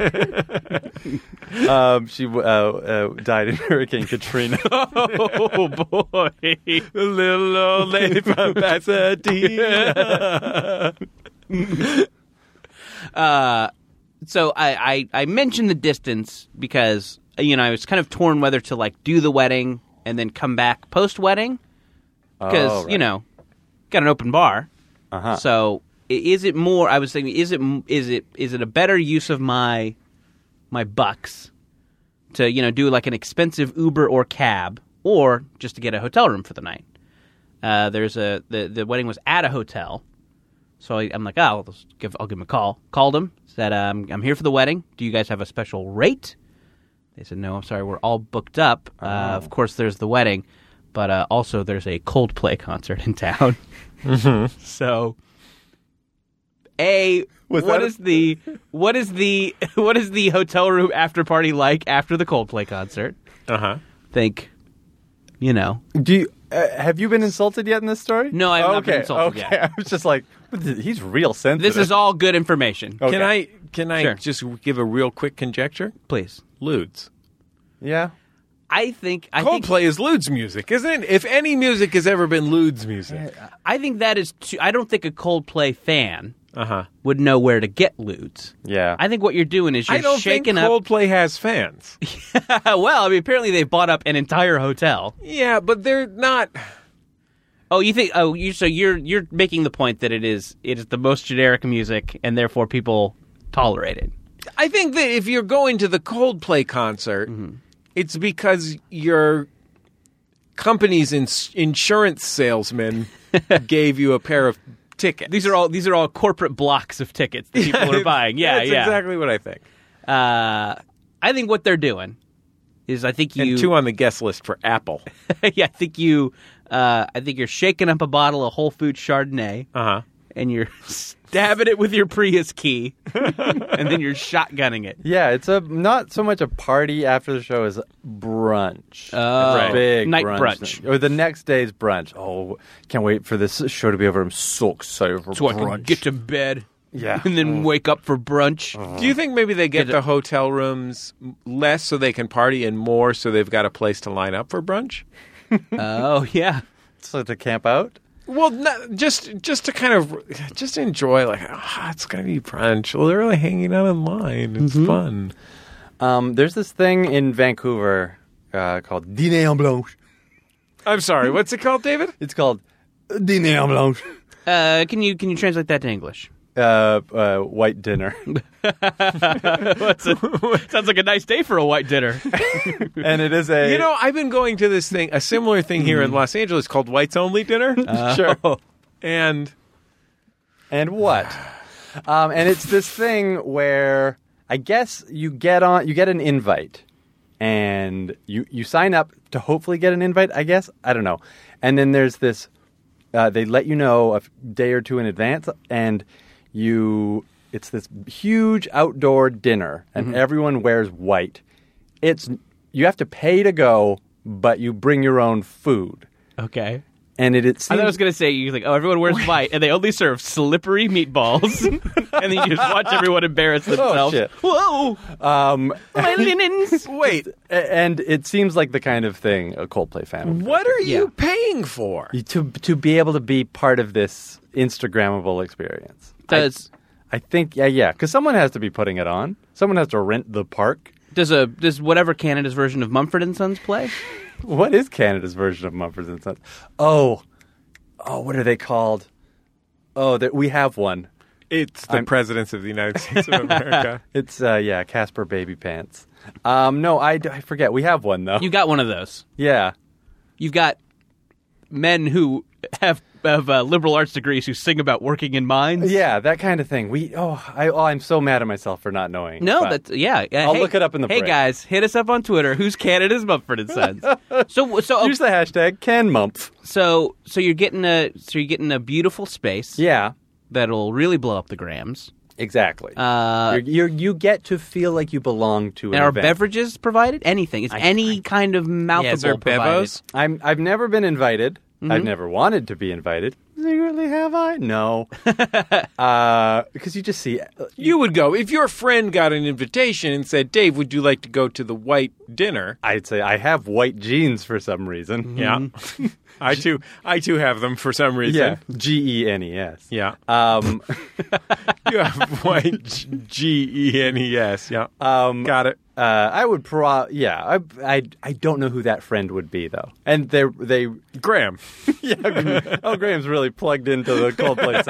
Um, she uh, uh, died in Hurricane Katrina. Oh boy. The little old lady from Pasadena. Uh, so I, I, I mentioned the distance because, you know, I was kind of torn whether to, like, do the wedding and then come back post-wedding. Because, Oh, right. you know, got an open bar. Uh-huh. So i- is it more, I was thinking, is it is it is it a better use of my my bucks to, you know, do, like, an expensive Uber or cab or just to get a hotel room for the night? Uh, there's a, the, the wedding was at a hotel. So I, I'm like, oh, I'll, just give, I'll give him a call. Called him, said, um, I'm here for the wedding. Do you guys have a special rate? They said, no, I'm sorry, we're all booked up. Uh, of course, there's the wedding, but uh, also there's a Coldplay concert in town. So, A, Was what that a- is the what is the what is the hotel room after party like after the Coldplay concert? Uh huh. Think, you know, Do you, uh, have you been insulted yet in this story? No, I have okay, not been insulted okay. yet. I was just like, he's real sensitive. this is all good information. Okay. Can I can I Sure. just give a real quick conjecture? Please. Ludes. Yeah. I think I think Coldplay is Ludes music, isn't it? If any music has ever been Ludes music. I think that is too, I don't think a Coldplay fan Uh huh. would know where to get lewds. Yeah. I think what you're doing is you're I don't think shaking up. Coldplay has fans. Well, I mean, apparently they bought up an entire hotel. Yeah, but they're not. Oh, you think? Oh, you so you're you're making the point that it is it is the most generic music, and therefore people tolerate it. I think that if you're going to the Coldplay concert, it's because your company's ins- insurance salesman gave you a pair of tickets. These are all these are all corporate blocks of tickets that people are buying. Yeah, That's yeah. exactly what I think. Uh, I think what they're doing is I think you And two on the guest list for Apple. yeah, I think you uh, I think you're shaking up a bottle of Whole Foods Chardonnay. Uh huh. And you're stabbing it with your Prius key, and then you're shotgunning it. Yeah, it's a not so much a party after the show as brunch. Oh. It's a big Night brunch. brunch. Or the next day's brunch. Oh, can't wait for this show to be over. I'm so excited for So I brunch. can get to bed, Yeah. and then wake up for brunch. Do you think maybe they get Get the it- hotel rooms less so they can party and more so they've got a place to line up for brunch? Oh yeah, So to camp out? Well, not, just just to kind of just enjoy, like, ah, it's gonna be brunch. Well, they're really hanging out in line. It's fun. Um, there's this thing in Vancouver uh, called Dîner en Blanche. I'm sorry. What's it called, David? It's called Dîner en Blanche. uh, can you can you translate that to English? Uh, uh, white dinner. What's it? Sounds like a nice day for a white dinner. And it is a... You know, I've been going to this thing, a similar thing here in Los Angeles called Whites Only Dinner, Sure. and And what? Um, and it's this thing where I guess you get on, you get an invite, and you you sign up to hopefully get an invite. I guess I don't know. And then there's this. Uh, they let you know a day or two in advance, and you. It's this huge outdoor dinner, and everyone wears white. It's you have to pay to go, but you bring your own food, Okay. and it. it I seems, thought I was going to say, you like, oh, everyone wears white, and they only serve slippery meatballs. And then you just watch everyone embarrass themselves. shit. Whoa! um, My linens! wait, A- And it seems like the kind of thing a Coldplay fan would what are you Yeah. paying for? do. to to be able to be part of this Instagrammable experience. Does, I, I think yeah yeah because someone has to be putting it on. Someone has to rent the park. does, a, does whatever Canada's version of Mumford and Sons play? What is Canada's version of Mumford and Sons? Oh, oh, what are they called? Oh, there, we have one. It's the I'm- presidents of the United States of America. It's uh, yeah, Casper Baby Pants. Um, no, I, I forget. We have one though. You got one of those. yeah. You've got men who have have uh, liberal arts degrees who sing about working in mines. Yeah, that kind of thing. We oh, I oh, I'm so mad at myself for not knowing. No, but that's yeah. yeah. I'll hey, look it up in the Hey break. guys, hit us up on Twitter. Whose canon is Mumford and Sons? so so use the hashtag CanMumph. so so you're getting a so you're getting a beautiful space. Yeah, That'll really blow up the grams. exactly. Uh, you're, you're, you get to feel like you belong to an and are event. beverages provided? Anything? Is any kind of mouthable Yeah, is there provided? bevos? I'm I've never been invited. Mm-hmm. I've never wanted to be invited. Secretly, have I? No. uh, because you just see. You would go if your friend got an invitation and said, "Dave, would you like to go to the white dinner?" I'd say I have white jeans for some reason. Yeah, I too, I too have them for some reason. Yeah. G E N E S. Yeah, Um, you have white G E N E S. Yeah, um, got it. Uh, I would pro. Yeah, I, I, I don't know who that friend would be though, and they they Graham. yeah. Oh, Graham's really plugged into the Coldplay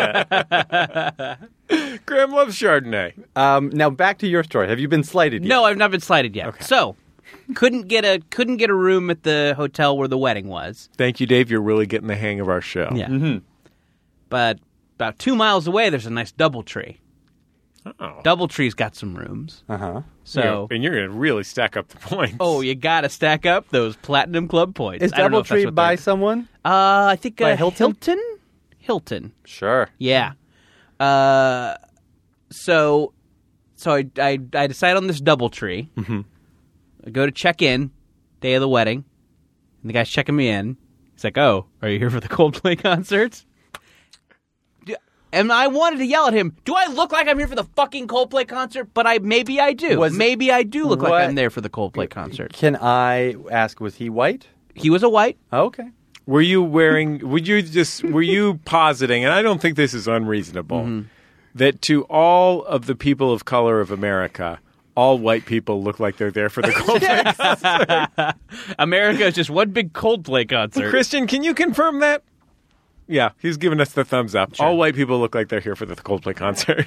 set. Graham loves Chardonnay. Um, now back to your story. Have you been slighted yet? No, I've not been slighted yet. So couldn't get a couldn't get a room at the hotel where the wedding was. Thank you, Dave. You're really getting the hang of our show. Yeah. Mm-hmm. But about two miles away, there's a nice DoubleTree. Oh. DoubleTree's got some rooms. Uh huh. So, and you're going to really stack up the points. oh, you got to stack up those Platinum Club points. Is I don't know if that's DoubleTree what by they're- someone? Uh, I think by uh, Hilton? Hilton? Hilton. Sure. Yeah. Uh, so, so I, I, I decide on this DoubleTree. Mm-hmm. I go to check in, day of the wedding, and the guy's checking me in. He's like, "Oh, are you here for the Coldplay concert?" Do- And I wanted to yell at him, "Do I look like I'm here for the fucking Coldplay concert?" But I maybe I do. Was- maybe I do look like What- I'm there for the Coldplay concert. Can I ask? Was he white? He was a white. Oh, okay. Were you wearing, would you just, were you positing, and I don't think this is unreasonable, Mm-hmm. that to all of the people of color of America, all white people look like they're there for the Coldplay concert? America is just one big Coldplay concert. Christian, can you confirm that? Yeah, he's giving us the thumbs up. All white people look like they're here for the Coldplay concert.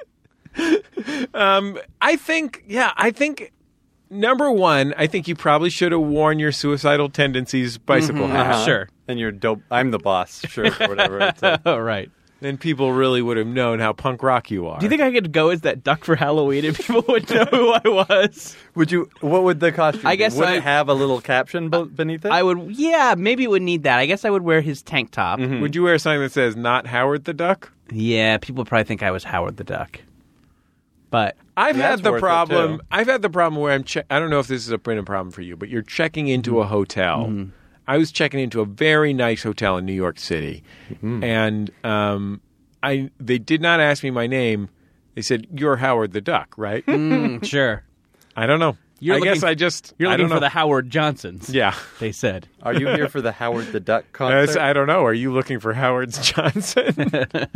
um, I think, yeah, I think, number one, I think you probably should have worn your suicidal tendencies bicycle hat. Uh-huh. Sure. And you're dope. I'm the boss shirt or whatever. It's a, Oh, right. Then people really would have known how punk rock you are. Do you think I could go as that duck for Halloween and people would know who I was? would you? What would the costume? I be? guess would I- it have a little caption be- beneath it? I would, yeah, maybe it would need that. I guess I would wear his tank top. Would you wear something that says "Not Howard the Duck"? Yeah, people would probably think I was Howard the Duck. But I've That's had the worth it, problem. too. I've had the problem where I'm. Che- I don't know if this is a Brennan problem for you, but you're checking into a hotel. I was checking into a very nice hotel in New York City, and um, I they did not ask me my name. They said you're Howard the Duck, right? mm, sure. I don't know. You're I looking- guess I just. You're I looking don't for know. the Howard Johnsons. Yeah. They said. Are you here for the Howard the Duck That's- concert? I don't know. Are you looking for Howard's Johnson?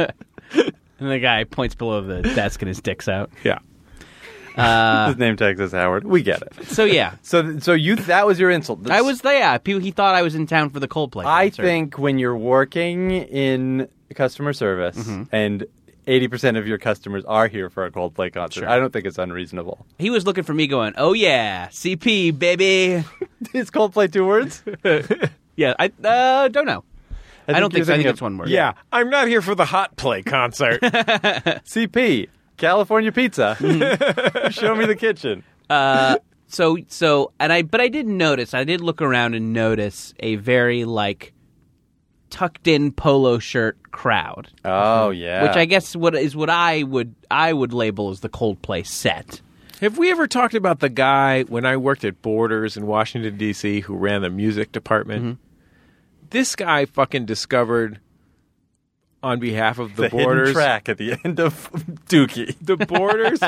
And the guy points below the desk and his dick's out. yeah. Uh, His name tag says Howard. We get it. so, yeah. So, so you that was your insult. I was there. People, he thought I was in town for the Coldplay concert. I think when you're working in customer service Mm-hmm. and eighty percent of your customers are here for a Coldplay concert, Sure. I don't think it's unreasonable. he was looking for me going, "Oh, yeah, C P, baby." Is Coldplay two words? Yeah, I uh, don't know. I, don't think you're so. I think thinking it's of- one word. Yeah. I'm not here for the Hot Play concert. C P, California Pizza. Mm-hmm. Show me the kitchen. Uh, so so and I but I did notice. I did look around and notice a very like tucked in polo shirt crowd, Oh yeah. which I guess what is what I would I would label as the Coldplay set. Have we ever talked about the guy when I worked at Borders in Washington, D C, who ran the music department? Mm-hmm. This guy fucking discovered, on behalf of the, the Borders, hidden track at the end of Dookie. the Borders,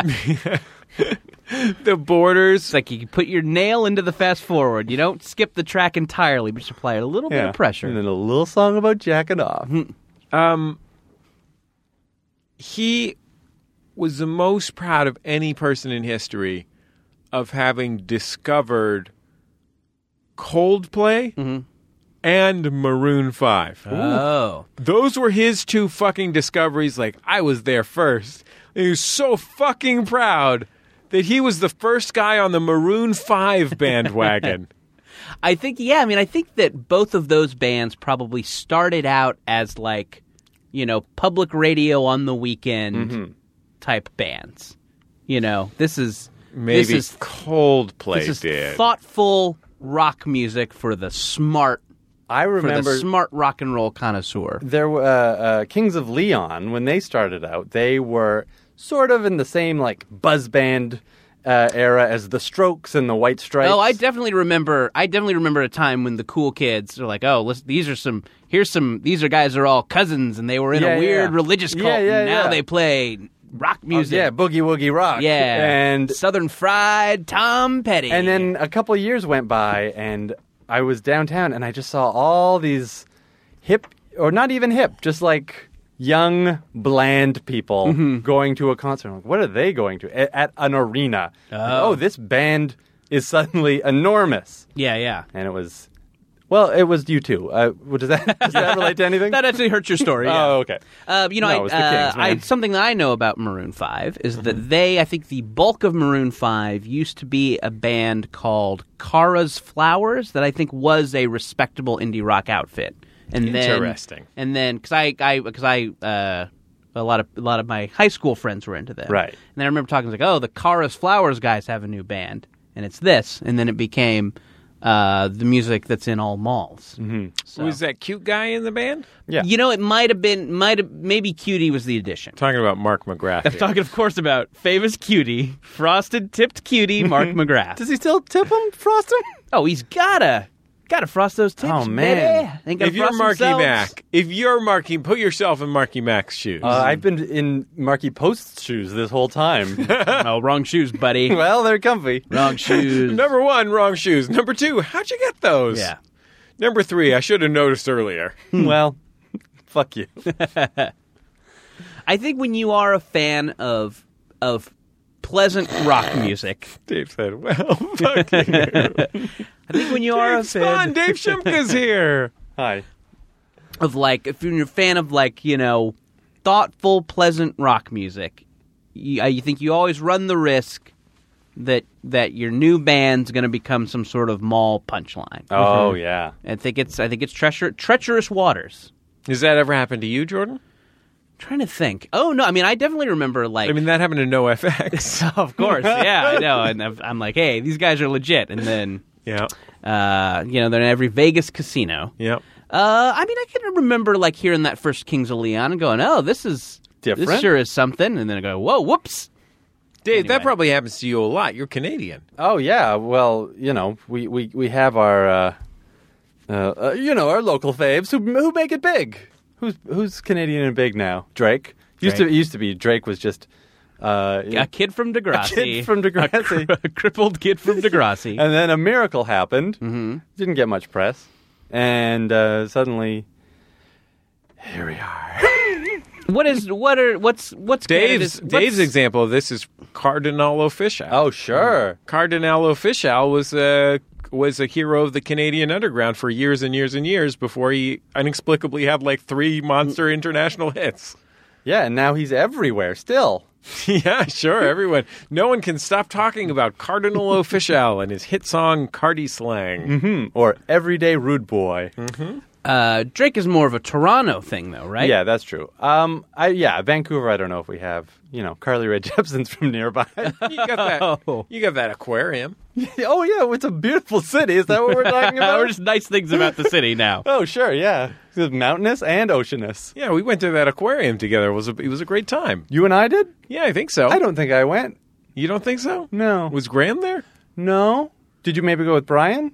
the Borders. It's like you put your nail into the fast forward. You don't skip the track entirely, but you apply a little bit of pressure. And then a little song about jacking off. Um, he was the most proud of any person in history of having discovered Coldplay Mm-hmm. and Maroon five. Oh. Those were his two fucking discoveries. Like, I was there first. And he was so fucking proud that he was the first guy on the Maroon five bandwagon. I think, yeah, I mean, I think that both of those bands probably started out as like, you know, public radio on the weekend Mm-hmm. type bands. You know, this is Maybe this is Coldplay this is did. thoughtful rock music for the smart I for remember the smart rock and roll connoisseur. there were uh, uh, Kings of Leon when they started out. They were sort of in the same like buzz band uh, era as the Strokes and the White Stripes. Oh, I definitely remember. I definitely remember a time when the cool kids are like, "Oh, listen, these are some. Here's some. These are guys that are all cousins, and they were in Yeah, a weird yeah. religious cult. Yeah, yeah, and now yeah. they play rock Oh, music. yeah, Boogie Woogie Rock. yeah, and Southern Fried Tom Petty. and then a couple of years went by, and I was downtown, and I just saw all these hip, or not even hip, just like young, bland people Mm-hmm. going to a concert. I'm like, what are they going to? At, at an arena. Like, Oh. oh, this band is suddenly enormous. yeah, yeah. And it was, well, it was you too. Uh, what- does that does that relate to anything? That actually hurts your story. Yeah. Oh, okay. Uh, you know, No, I, it was the uh, Kings, man. I, something that I know about Maroon five is that they, I think the bulk of Maroon five used to be a band called Cara's Flowers that I think was a respectable indie rock outfit. And Interesting. Then, and then, because I, I, because I, uh, a lot of a lot of my high school friends were into them. Right. And then I remember talking like, oh, the Cara's Flowers guys have a new band, and it's this, and then it became uh, the music that's in all malls. Mm-hmm. So. Was that cute guy in the band? Yeah. You know, it might have been, might have, maybe Cutie was the addition. Talking about Mark McGrath. I'm here. talking, of course, about famous Cutie, frosted tipped Cutie, Mark McGrath. Does he still tip them, frost them? Oh, he's gotta, gotta frost those tips. Oh, man. baby. Ain't gotta If you're frost Marky themselves. Mac, if you're Marky, put yourself in Marky Mac's shoes. Uh, I've been in Marky Post's shoes this whole time. Oh, wrong shoes, buddy. Well, they're comfy. Wrong shoes. Number one, wrong shoes. Number two, how'd you get those? Yeah. Number three, I should have noticed earlier. Well, fuck you. I think when you are a fan of of pleasant rock music, Dave said, well, fuck you. I think when you are a It's fun. fan Dave Shumka's here. Hi. of like, if you're a fan of like, you know, thoughtful, pleasant rock music, you, I think you always run the risk that that your new band's going to become some sort of mall punchline. Oh, yeah. I think it's I think it's treacher- treacherous waters. Does that ever happen to you, Jordan? Trying to think. Oh no, I mean I definitely remember like I mean, that happened to NoFX. of course, yeah, I know, and I've- I'm like, hey, these guys are legit, and then yeah. uh, you know they're in every Vegas casino. Yep. Uh, I mean, I can remember like hearing that first Kings of Leon and going, oh, this is Different? This sure is something, and then I go, whoa, whoops. Dave, Anyway. that probably happens to you a lot. You're Canadian. Oh, yeah. Well, you know, we, we, we have our, uh, uh, uh, you know, our local faves who who make it big. Who's who's Canadian and big now? Drake. Used to Drake. it used to be Drake was just uh, A kid from Degrassi. A kid from Degrassi. A, cri- a crippled kid from Degrassi. and then a miracle happened. Mm-hmm. Didn't get much press, and uh, suddenly here we are. what is what are what's what's Dave's Canada's- Dave's what's- example of this is Cardinal Official. Oh, sure. Cardinal Official was a was a hero of the Canadian underground for years and years and years before he inexplicably had like three monster international hits. Yeah, and now he's everywhere still. Yeah, sure. Everyone, no one can stop talking about Cardinal Official and his hit song "Cardi Slang." Hmm. Or everyday rude boy. Uh, Drake is more of a Toronto thing, though, right? Yeah, that's true. Um, I yeah, Vancouver. I don't know if we have. You know, Carly Rae Jepsen's from nearby. You got that. Oh. You got that aquarium. Oh yeah, it's a beautiful city. Is that what we're talking about? We're just nice things about the city now. Oh sure, yeah. It's mountainous and oceanous. Yeah, we went to that aquarium together. It was a, it was a great time. You and I did? Yeah, I think so. I don't think I went. You don't think so? No. Was Graham there? No. Did you maybe go with Brian?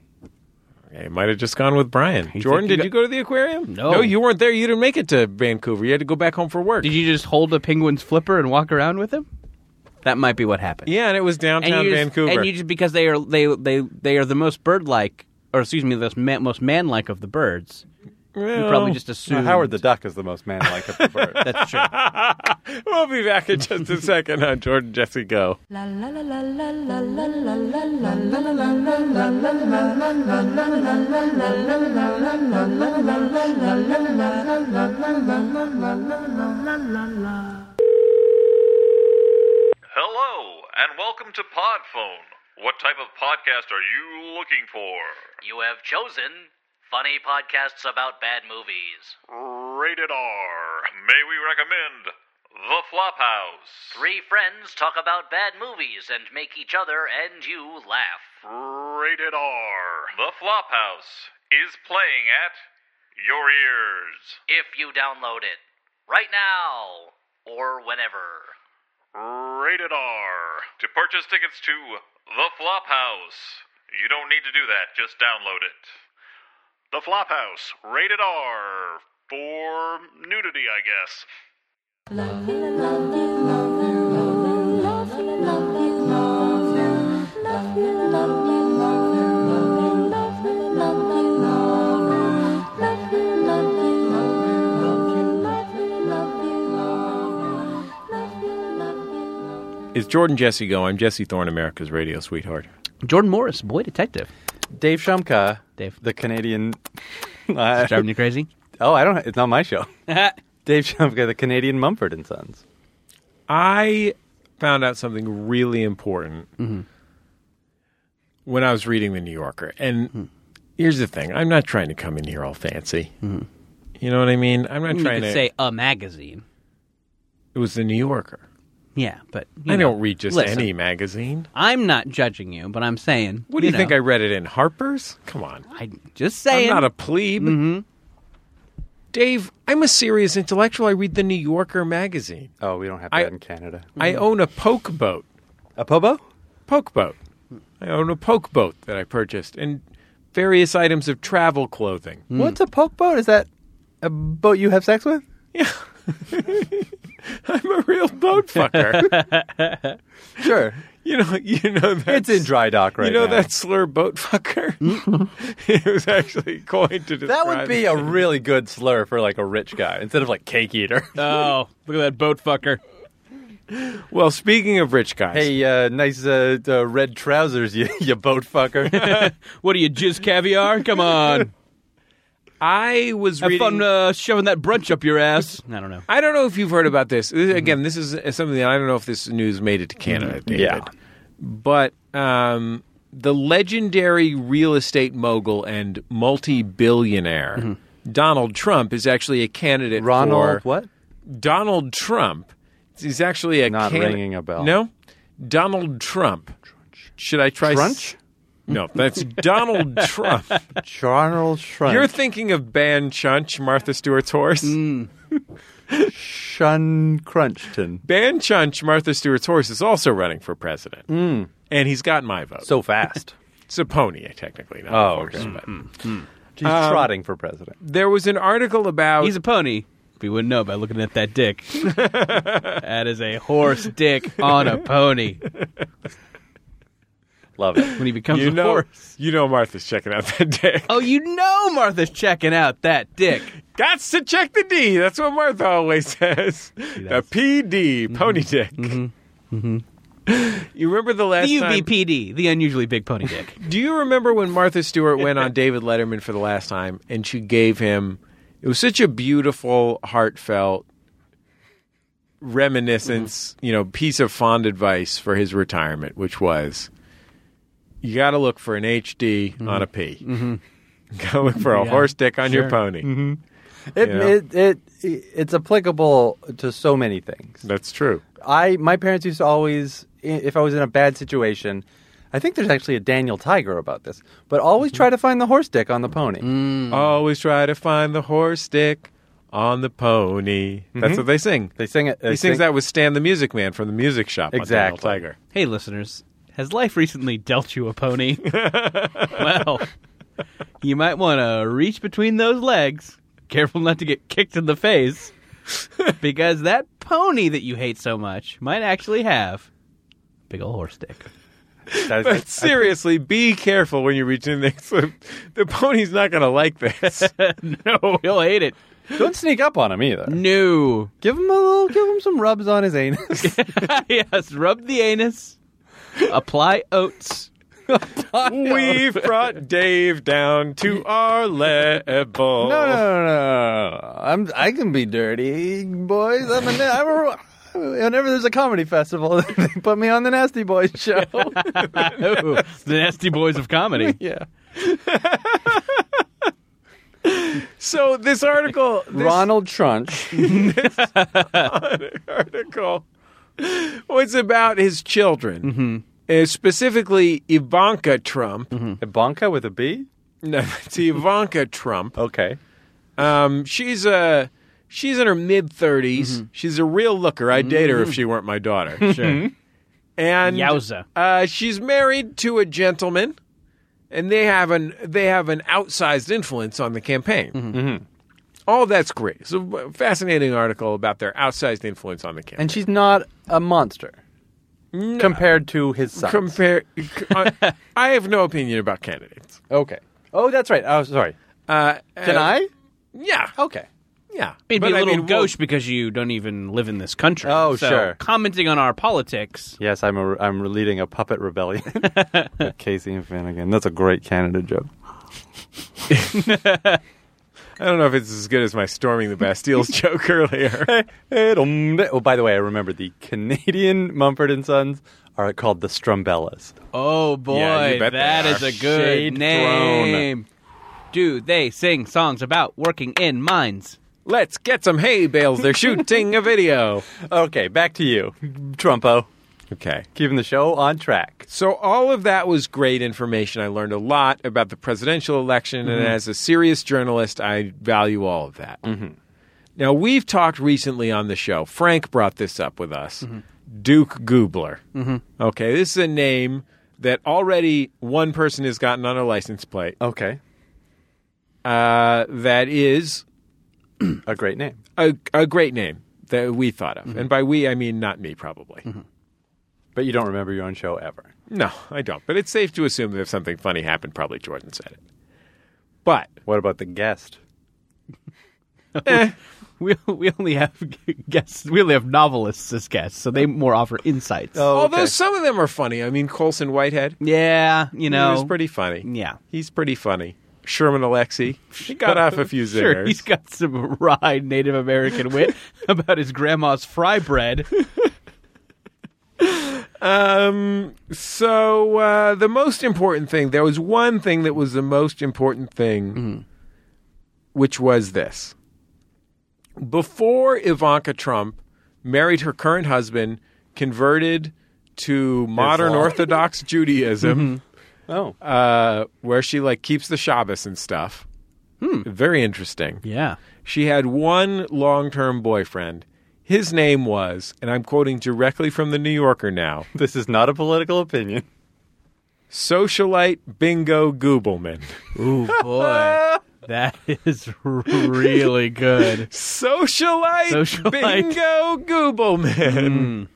I might have just gone with Brian. You Jordan, think you did go- you go to the aquarium? No. No, you weren't there. You didn't make it to Vancouver. You had to go back home for work. Did you just hold a penguin's flipper and walk around with him? That might be what happened. Yeah, and it was downtown you just, Vancouver. And you just because they are they they they are the most bird-like, or excuse me, the man, most man-like of the birds. You Well, probably just No, assumed Howard the Duck is the most manlike of the bird. That's true. We'll be back in just a second on Jordan Jesse Go. La la la la la la la la la la la la Hello, and welcome to Podphone. What type of podcast are you looking for? You have chosen funny podcasts about bad movies. Rated R. May we recommend The Flophouse? Three friends talk about bad movies and make each other and you laugh. Rated R. The Flophouse is playing at your ears. If you download it right now or whenever. Rated R. To purchase tickets to The Flophouse, you don't need to do that, just download it. The Flophouse, rated R, for nudity, I guess. It's Jordan Jesse Go. I'm Jesse Thorne, America's radio sweetheart. Jordan Morris, boy detective. Dave Shumka, Dave. the Canadian. Uh, Driving you crazy? oh, I don't. It's not my show. Dave Shumka, the Canadian Mumford and Sons. I found out something really important mm-hmm. when I was reading The New Yorker. And mm-hmm. here's the thing. I'm not trying to come in here all fancy. Mm-hmm. You know what I mean? I'm not you trying could to say a magazine. It was The New Yorker. Yeah, but I know, don't read just listen, any magazine. I'm not judging you, but I'm saying. What do you, you think know, I read it in Harper's? Come on. I just saying. I'm not a plebe. Mm-hmm. Dave, I'm a serious intellectual. I read The New Yorker magazine. Oh, we don't have that I, in Canada. I own a poke boat. A pobo? Poke boat. I own a poke boat that I purchased and various items of travel clothing. Mm. What's a poke boat? Is that a boat you have sex with? Yeah. I'm a real boat fucker. Sure. You know, you know that it's in dry dock right now. You know now. that slur, boat fucker? It was actually coined to describe. That would be a really good slur for like a rich guy instead of like cake eater. Oh, look at that boat fucker. Well, speaking of rich guys, hey, uh, nice uh, uh, red trousers, you you boat fucker. What are you, jizz caviar? Come on. I was Have reading. fun uh, shoving that brunch up your ass. I don't know. I don't know if you've heard about this. This- Again, this is something that I don't know if this news made it to Canada, David. Yeah. But um, the legendary real estate mogul and multi-billionaire Donald Trump is actually a candidate Ronald, for... what? Donald Trump. He's actually a Not candidate. ringing a bell. No? Donald Trump. Should I try... Crunch? S- no, that's Donald Trump. Charles Shrunch. You're thinking of Ban Chunch, Martha Stewart's horse? Mm. Shun Crunchton. Ban Chunch, Martha Stewart's horse, is also running for president. Mm. And he's got my vote. So fast. It's a pony, technically, not Oh, a horse. okay. But. He's Um, trotting for president. There was an article about... He's a pony. We wouldn't know by looking at that dick. That is a horse dick on a pony. Love it. When he becomes you a know, horse. You know Martha's checking out that dick. Oh, you know Martha's checking out that dick. Gots to check the D. That's what Martha always says. The P D, Mm-hmm. pony dick. Mm-hmm. Mm-hmm. You remember the last The U time... B P D, the unusually big pony dick. Do you remember when Martha Stewart went on David Letterman for the last time and she gave him... It was such a beautiful, heartfelt reminiscence, mm-hmm. you know, piece of fond advice for his retirement, which was, you got to look for an H D mm-hmm. on a P. Mm-hmm. You got to look for a Yeah, horse dick on sure. your pony. Mm-hmm. It, You know? it, it, it's applicable to so many things. That's true. I My parents used to always, if I was in a bad situation, I think there's actually a Daniel Tiger about this, but always try to find the horse dick on the pony. Mm. Always try to find the horse dick on the pony. That's Mhm. what they sing. They sing it. They He sings sing- that with Stan the Music Man from the Music Shop on Exactly. Daniel Tiger. Hey, listeners, has life recently dealt you a pony? Well, you might want to reach between those legs. Careful not to get kicked in the face. Because that pony that you hate so much might actually have a big old horse dick. That is- But seriously, be careful when you reach in there. So the pony's not going to like this. No, he'll hate it. Don't sneak up on him either. No. Give him a little. Give him some rubs on his anus. Yes, rub the anus. Apply oats. We've brought Dave down to our level. No, no, no, no. I'm. I can be dirty, boys. I'm a. I'm a whenever there's a comedy festival, they put me on the Nasty Boys show. Ooh, the Nasty Boys of comedy. Yeah. So this article, this Ronald Trunch. article was about his children, uh, specifically Ivanka Trump. Ivanka with a B? No, it's Ivanka Trump. Okay. Um, she's a she's in her mid thirties. She's a real looker. I'd date her if she weren't my daughter. Sure. And Yowza. uh, she's married to a gentleman, and they have an they have an outsized influence on the campaign. Mm-hmm. All that's great. It's a fascinating article about their outsized influence on the campaign. And she's not a monster No. compared to his son. Compare. I, I have no opinion about candidates. Okay. Oh, that's right. Oh, sorry. Uh, Can uh, I? Yeah. Okay. Yeah. It'd But be a I little mean, we'll- gauche because you don't even live in this country. Oh, So sure. Commenting on our politics. Yes, I'm a, I'm leading a puppet rebellion. Casey and Finnegan. That's a great Canada joke. I don't know if it's as good as my storming the Bastille's joke earlier. Oh, by the way, I remember the Canadian Mumford and Sons are called the Strumbellas. Oh boy, Yeah, you bet they that are. is a good Shade name. Do they sing songs about working in mines? Let's get some hay bales. They're shooting a video. Okay, back to you, Trumpo. Okay. Keeping the show on track. So all of that was great information. I learned a lot about the presidential election, and as a serious journalist, I value all of that. Now, we've talked recently on the show. Frank brought this up with us. Duke Goobler. Okay, this is a name that already one person has gotten on a license plate. Okay. Uh, that is A great name. a, a great name that we thought of. And by we, I mean not me, probably. But you don't remember your own show ever. No, I don't. But it's safe to assume that if something funny happened, probably Jordan said it. But What about the guest? eh, We we only have guests. We only have novelists as guests, so they more offer insights. Oh, although okay. some of them are funny. I mean, Colson Whitehead, Yeah, you know, he was pretty funny. Yeah. He's pretty funny. Sherman Alexie, he got off a few zingers. Sure, he's got some wry Native American wit about his grandma's fry bread. Um, so uh, the most important thing, there was one thing that was the most important thing, which was this. Before Ivanka Trump married her current husband, converted to modern Islam. Orthodox Judaism, Oh. uh, where she like keeps the Shabbos and stuff. Very interesting. Yeah. She had one long-term boyfriend. His name was, and I'm quoting directly from the New Yorker now, This is not a political opinion. Socialite Bingo Goobleman. Ooh, boy. That is really good. Socialite, Socialite. Bingo Goobleman.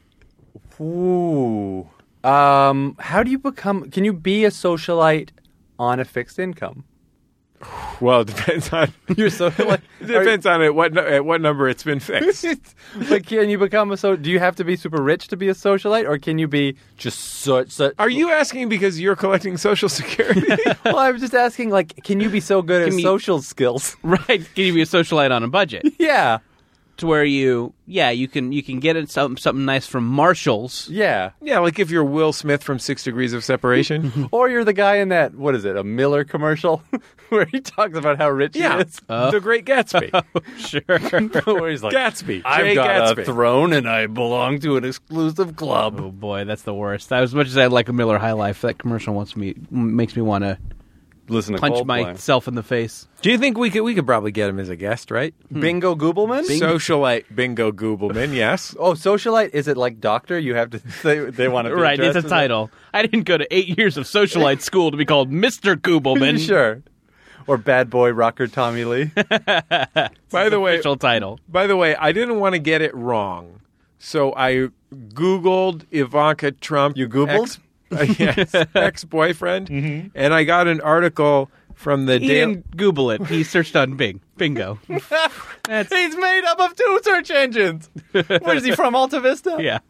Ooh. Um, how do you become... Can you be a socialite on a fixed income? Well, it depends on You're socialite... it depends on at what nu- at what number it's been fixed. Like, can you become a so? Do you have to be super rich to be a socialite, or can you be just such? such Are you asking because you're collecting Social Security? Well, I was just asking. Like, can you be so good at Can you- social skills? Right. Can you be a socialite on a budget? Yeah, To where you, yeah, you can you can get it something something nice from Marshalls. yeah. Yeah, like if you're Will Smith from Six Degrees of Separation. Or you're the guy in that what is it, a Miller commercial, where he talks about how rich Yeah, he is. The Great Gatsby. Sure. Where he's like, Gatsby. I've Jay got Gatsby. a throne and I belong to an exclusive club. Oh boy, that's the worst. As much as I like a Miller High Life, that commercial wants me makes me want to Listen to punch Coldplay. myself in the face. Do you think we could we could probably get him as a guest, right? Bingo Goobleman. Socialite Bingo Goobleman, yes. Oh, socialite. Is it like doctor? You have to. They, they want to. Be Right, it's a addressed as that? title. I didn't go to eight years of socialite school to be called Mister Goobleman. Sure. Or bad boy rocker Tommy Lee. By the way, Official title. by the way, I didn't want to get it wrong, so I Googled Ivanka Trump. You Googled? Ex, uh, yes, ex-boyfriend, and I got an article from the He Daily. didn't Google it. He searched on Bing. Bingo. That's He's made up of two search engines. Where is he from? Alta Vista. yeah.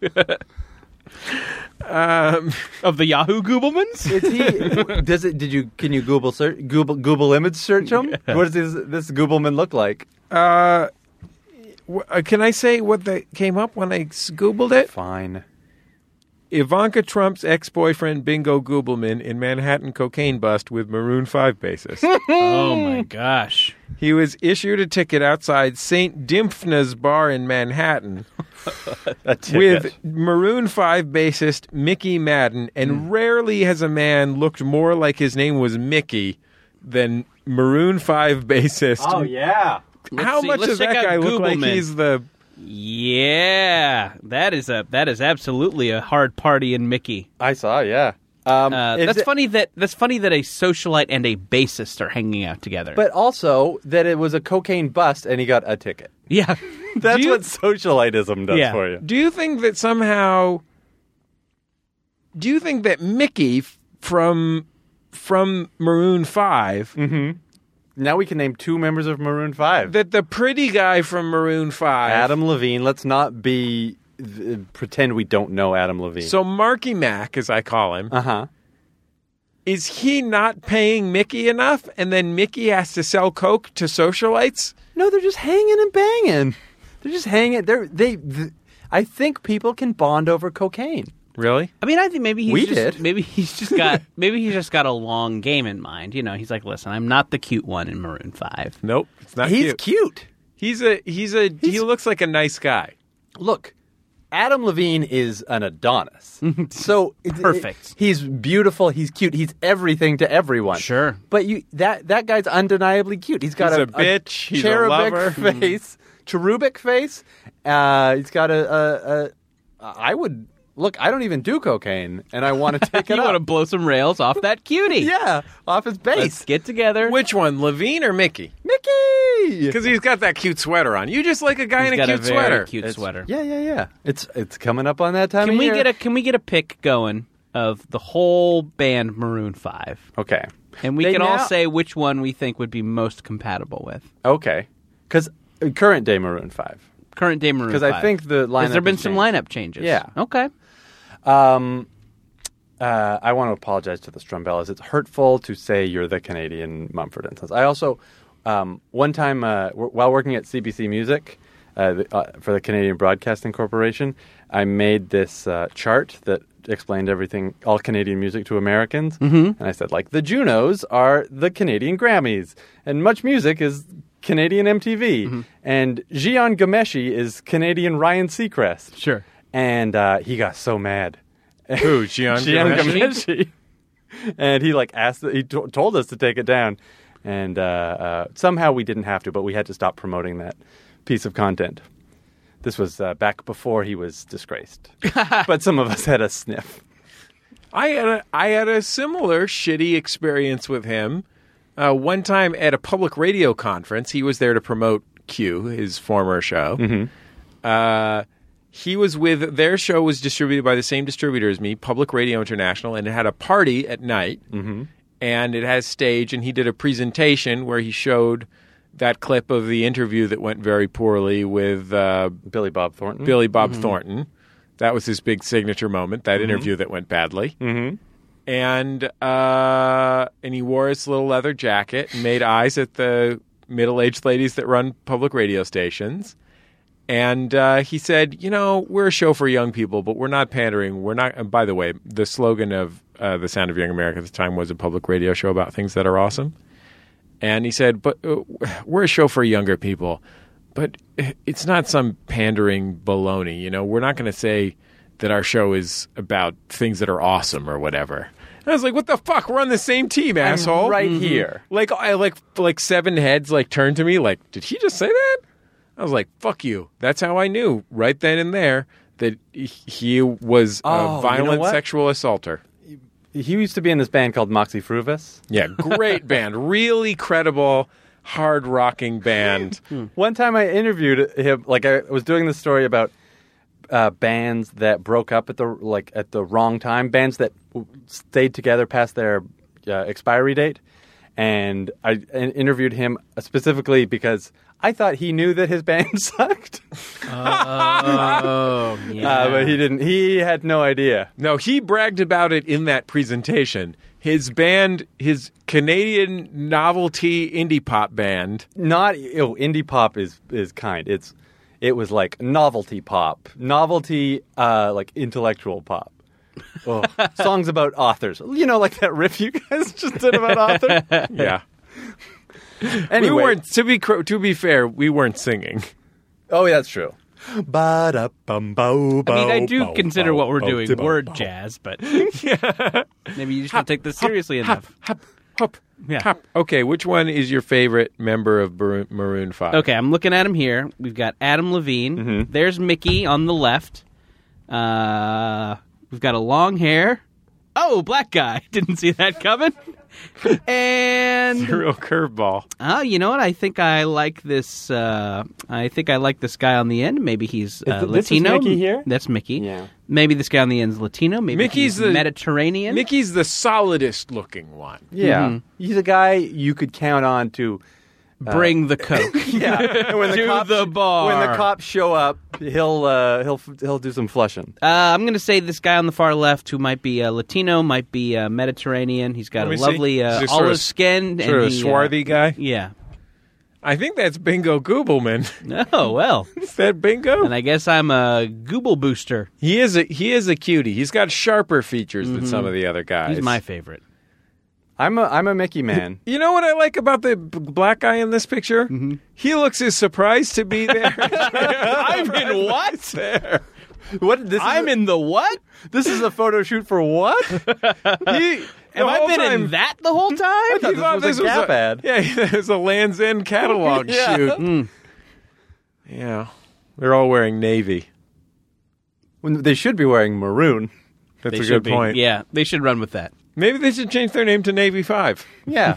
Um, Of the Yahoo Gooblemans? Is he? Does it? Did you? Can you Google search? Google Google image search him? What does this, this Goobleman look like? uh, wh- uh, can I say what they came up when I s- Googled it? Fine. Ivanka Trump's ex-boyfriend Bingo Goobleman in Manhattan cocaine bust with Maroon five bassist. Oh my gosh. He was issued a ticket outside Saint Dimphna's bar in Manhattan A ticket. with Maroon five bassist Mickey Madden, and Hmm. rarely has a man looked more like his name was Mickey than Maroon five bassist. Oh, yeah. How Let's see. much Let's does check that out guy look like Googleman. he's the... Yeah, that is a that is absolutely a hard party in Mickey. I saw, yeah. Um, Uh, is that's it- funny that that's funny that a socialite and a bassist are hanging out together. But also that it was a cocaine bust and he got a ticket. yeah, That's Do you- what socialitism does Yeah. for you. Do you think that somehow... Do you think that Mickey f- from from Maroon five... Now we can name two members of Maroon five. that the pretty guy from Maroon five... Adam Levine. Let's not be th- pretend we don't know Adam Levine. So Marky Mac, as I call him, uh huh. is he not paying Mickey enough, and then Mickey has to sell coke to socialites? No, they're just hanging and banging. They're just hanging. They're they. Th- I think people can bond over cocaine. Really? I mean, I think maybe he's We just, did. maybe he's just got maybe he's just got a long game in mind. You know, he's like, listen, I'm not the cute one in Maroon Five. Nope, it's not He's cute. cute. He's a he's a he looks like a nice guy. Look, Adam Levine is an Adonis. so it- Perfect. it- he's beautiful. He's cute. He's everything to everyone. Sure. But you that that guy's undeniably cute. He's got He's a, a bitch. He's a cherubic lover. face, cherubic face. Uh, he's got a, a, a. I would look. I don't even do cocaine, and I want to take You it want to up. blow some rails off that cutie? Yeah, off his Let's base. get together. Which one, Levine or Mickey? Mickey. Because he's got that cute sweater on. You just like a guy He's in a got cute a very sweater. cute It's- sweater. Yeah, yeah, yeah. It's it's coming up on that time. Can of we year. get a Can we get a pick going of the whole band Maroon Five, Okay. and we They can all now- say which one we think would be most compatible with Okay. Because current day Maroon Five. current day Maroon. 'Cause I five. think the lineup Has there been has some changed. lineup changes? Yeah. Okay. Um, uh, I want to apologize to the Strumbellas. It's hurtful to say you're the Canadian Mumford and Sons. I also, um, one time uh, w- while working at C B C Music uh, the, uh, for the Canadian Broadcasting Corporation, I made this uh, chart that explained everything, all Canadian music to Americans. Mm-hmm. And I said, like, the Junos are the Canadian Grammys, and Much Music is Canadian M T V, Mm-hmm. and Gian Gameshi is Canadian Ryan Seacrest. Sure. And uh, he got so mad. Who, Gian Gian Gameshi? Gameshi. And he like asked, he to- told us to take it down, and uh, uh, somehow we didn't have to, but we had to stop promoting that piece of content. This was uh, back before he was disgraced, but some of us had a sniff. I had a, I had a similar shitty experience with him. Uh, one time at a public radio conference, he was there to promote Q, his former show. Mm-hmm. Uh, he was with their show was distributed by the same distributor as me, Public Radio International, and it had a party at night, mm-hmm. and it has stage. And he did a presentation where he showed that clip of the interview that went very poorly with uh, Billy Bob Thornton. Billy Bob Thornton. That was his big signature moment. That interview that went badly. Mm-hmm. And uh, and he wore his little leather jacket and made eyes at the middle-aged ladies that run public radio stations. And uh, he said, you know, we're a show for young people, but we're not pandering. We're not. And by the way, the slogan of uh, the Sound of Young America at the time was a public radio show about things that are awesome. And he said, but uh, we're a show for younger people, but it's not some pandering baloney. You know, we're not going to say that our show is about things that are awesome or whatever. And I was like, what the fuck? We're on the same team, asshole. I'm right here. Like, I like like seven heads like turned to me like, did he just say that? I was like, fuck you. That's how I knew right then and there that he was Oh, you a know violent what? sexual assaulter. He used to be in this band called Moxie Fruvis. Yeah, great band. Really credible, hard rocking band. One time I interviewed him, like I was doing this story about uh, bands that broke up at the like at the wrong time, bands that w- stayed together past their uh, expiry date, and I in- interviewed him specifically because I thought he knew that his band sucked, Oh, yeah. uh, but he didn't. He had no idea. No, he bragged about it in that presentation. His band, his Canadian novelty indie pop band. Not oh, indie pop is is kind. It's it was like novelty pop, novelty uh, like intellectual pop. Oh, songs about authors. You know, like that riff you guys just did about authors. Yeah. Anyway, We weren't, to be cr- to be fair, we weren't singing. oh, yeah, that's true. I mean, I do consider what we're doing word jazz, but maybe you just don't take this seriously enough. Hop, hop, Yeah. hop. Okay, which one is your favorite member of Maroon, Maroon five? Okay, I'm looking at him here. We've got Adam Levine. Mm-hmm. There's Mickey on the left. Uh, we've got a long hair. Oh, black guy. Didn't see that coming. And It's a real curveball. oh, you know what? I think I like this. Uh, I think I like this guy on the end. Maybe he's uh, Is- this is Latino. Mickey here? That's Mickey. Yeah. Maybe this guy on the end is Latino. Maybe Mickey's he's the- Mediterranean. Mickey's the solidest looking one. Yeah. Mhm. He's a guy you could count on to. Bring the coke. Yeah. And when To cops, the bar. When the cops show up, he'll uh, he'll he'll do some flushing. Uh, I'm going to say this guy on the far left, who might be uh, Latino, might be uh, Mediterranean. He's got Let a me see. lovely uh, Is he sort of olive s- skin. Sort and of he, uh, swarthy guy. yeah. I think that's Bingo Goobleman. Oh, well. Is that Bingo? And I guess I'm a Google booster. He is a he is a cutie. He's got sharper features than some of the other guys. He's my favorite. I'm a I'm a Mickey man. You know what I like about the b- black guy in this picture? Mm-hmm. He looks as surprised to be there. I'm in what? there. What? This is I'm a, in the what? This is a photo shoot for what? He, Have I been in that the whole time? I thought He this was a Gap ad. Yeah, it was a Land's End catalog Yeah. shoot. Mm. Yeah. They're all wearing navy. When they should be wearing maroon. That's They a should good be. point. Yeah, they should run with that. Maybe they should change their name to Navy five. Yeah.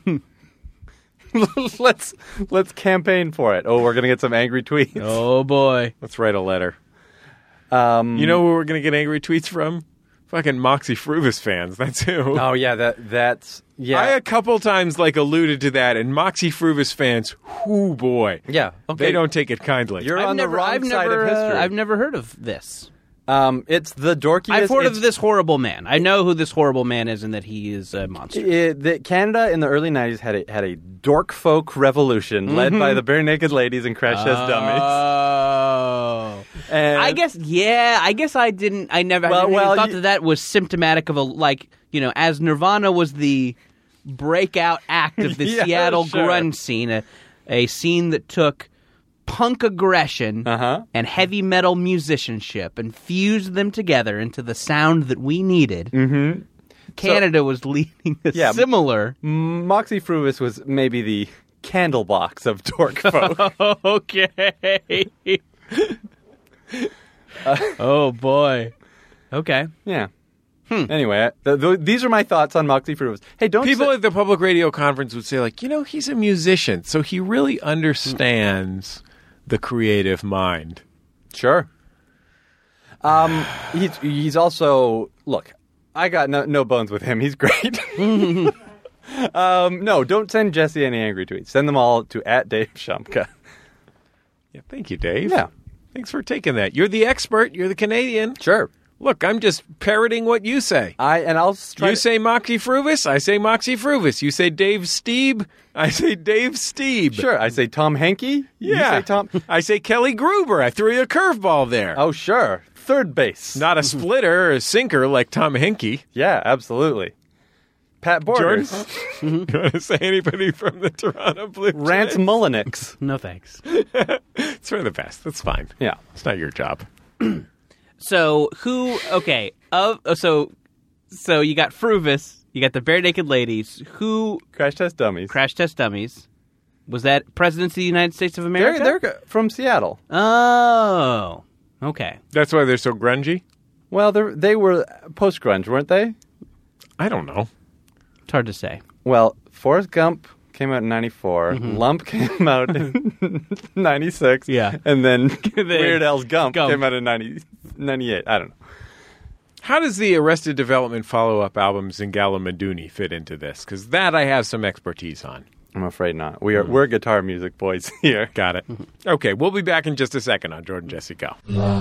let's let's campaign for it. Oh, we're gonna get some angry tweets. Oh, boy. Let's write a letter. Um, You know who we're going to get angry tweets from? Fucking Moxie Fruvis fans. That's who. Oh yeah, that that's yeah. I a couple times like alluded to that, and Moxie Fruvis fans, whoo boy, yeah. Okay. they don't take it kindly. You're I've on never, the wrong I've side never, of history. uh, I've never heard of this. Um, it's the dorkiest. I've heard it's- of this horrible man. I know who this horrible man is and that he is a monster. It, the, Canada in the early nineties had a had a dork folk revolution led by the Bare Naked Ladies and Crash Test Dummies. Oh. And I guess, yeah, I guess I didn't, I never, Well, I never even well, thought you- that that was symptomatic of a, like, you know, as Nirvana was the breakout act of the Yeah, Seattle sure. grunge scene, a, a scene that took punk aggression Uh-huh. and heavy metal musicianship and fused them together into the sound that we needed. Mm-hmm. Canada was leading a Yeah. similar. Moxie Fruvis was maybe the Candlebox of dork folk. Okay. oh boy. Okay. Yeah. Anyway, th- th- these are my thoughts on Moxie Fruvis. Hey, don't People say- at the public radio conference would say, like, you know, he's a musician, so he really understands the creative mind. Sure. Um, he's he's also look. I got no no bones with him. He's great. um, no, don't send Jesse any angry tweets. Send them all to at Dave Shumka. Yeah, thank you, Dave. Yeah. Thanks for taking that. You're the expert. You're the Canadian. Sure. Look, I'm just parroting what you say. I and I'll try. You to- say Moxie Fruvis, I say Moxie Fruvis. You say Dave Steeb, I say Dave Steeb. Sure. I say Tom Henke. You Yeah. say Tom. I say Kelly Gruber. I threw you a curveball there. Oh, sure. Third base. Not a splitter or a sinker like Tom Henke. Yeah, absolutely. Pat Jordan, Borders. you want to say anybody from the Toronto Blue Jays? Rance Mullenix. No thanks. It's for the best. That's fine. Yeah. It's not your job. So who? Okay. Of uh, so so you got Fruvis. You got the Bare Naked Ladies. Who? Crash Test Dummies. Crash Test Dummies. Was that Presidents of the United States of They're, America? they're from Seattle. Oh. Okay. That's why they're so grungy? Well, they they were post grunge, weren't they? I don't know. It's hard to say. Well, Forrest Gump came out in ninety-four. Lump came out in ninety-six. Yeah. And then Weird Al's Gump, Gump. came out in ninety, ninety-eight. I don't know. How does the Arrested Development follow-up album Zingala Maduni fit into this? Because that I have some expertise on. I'm afraid not. We are we're guitar music boys here. Got it. Okay, we'll be back in just a second on Jordan Jesse Go.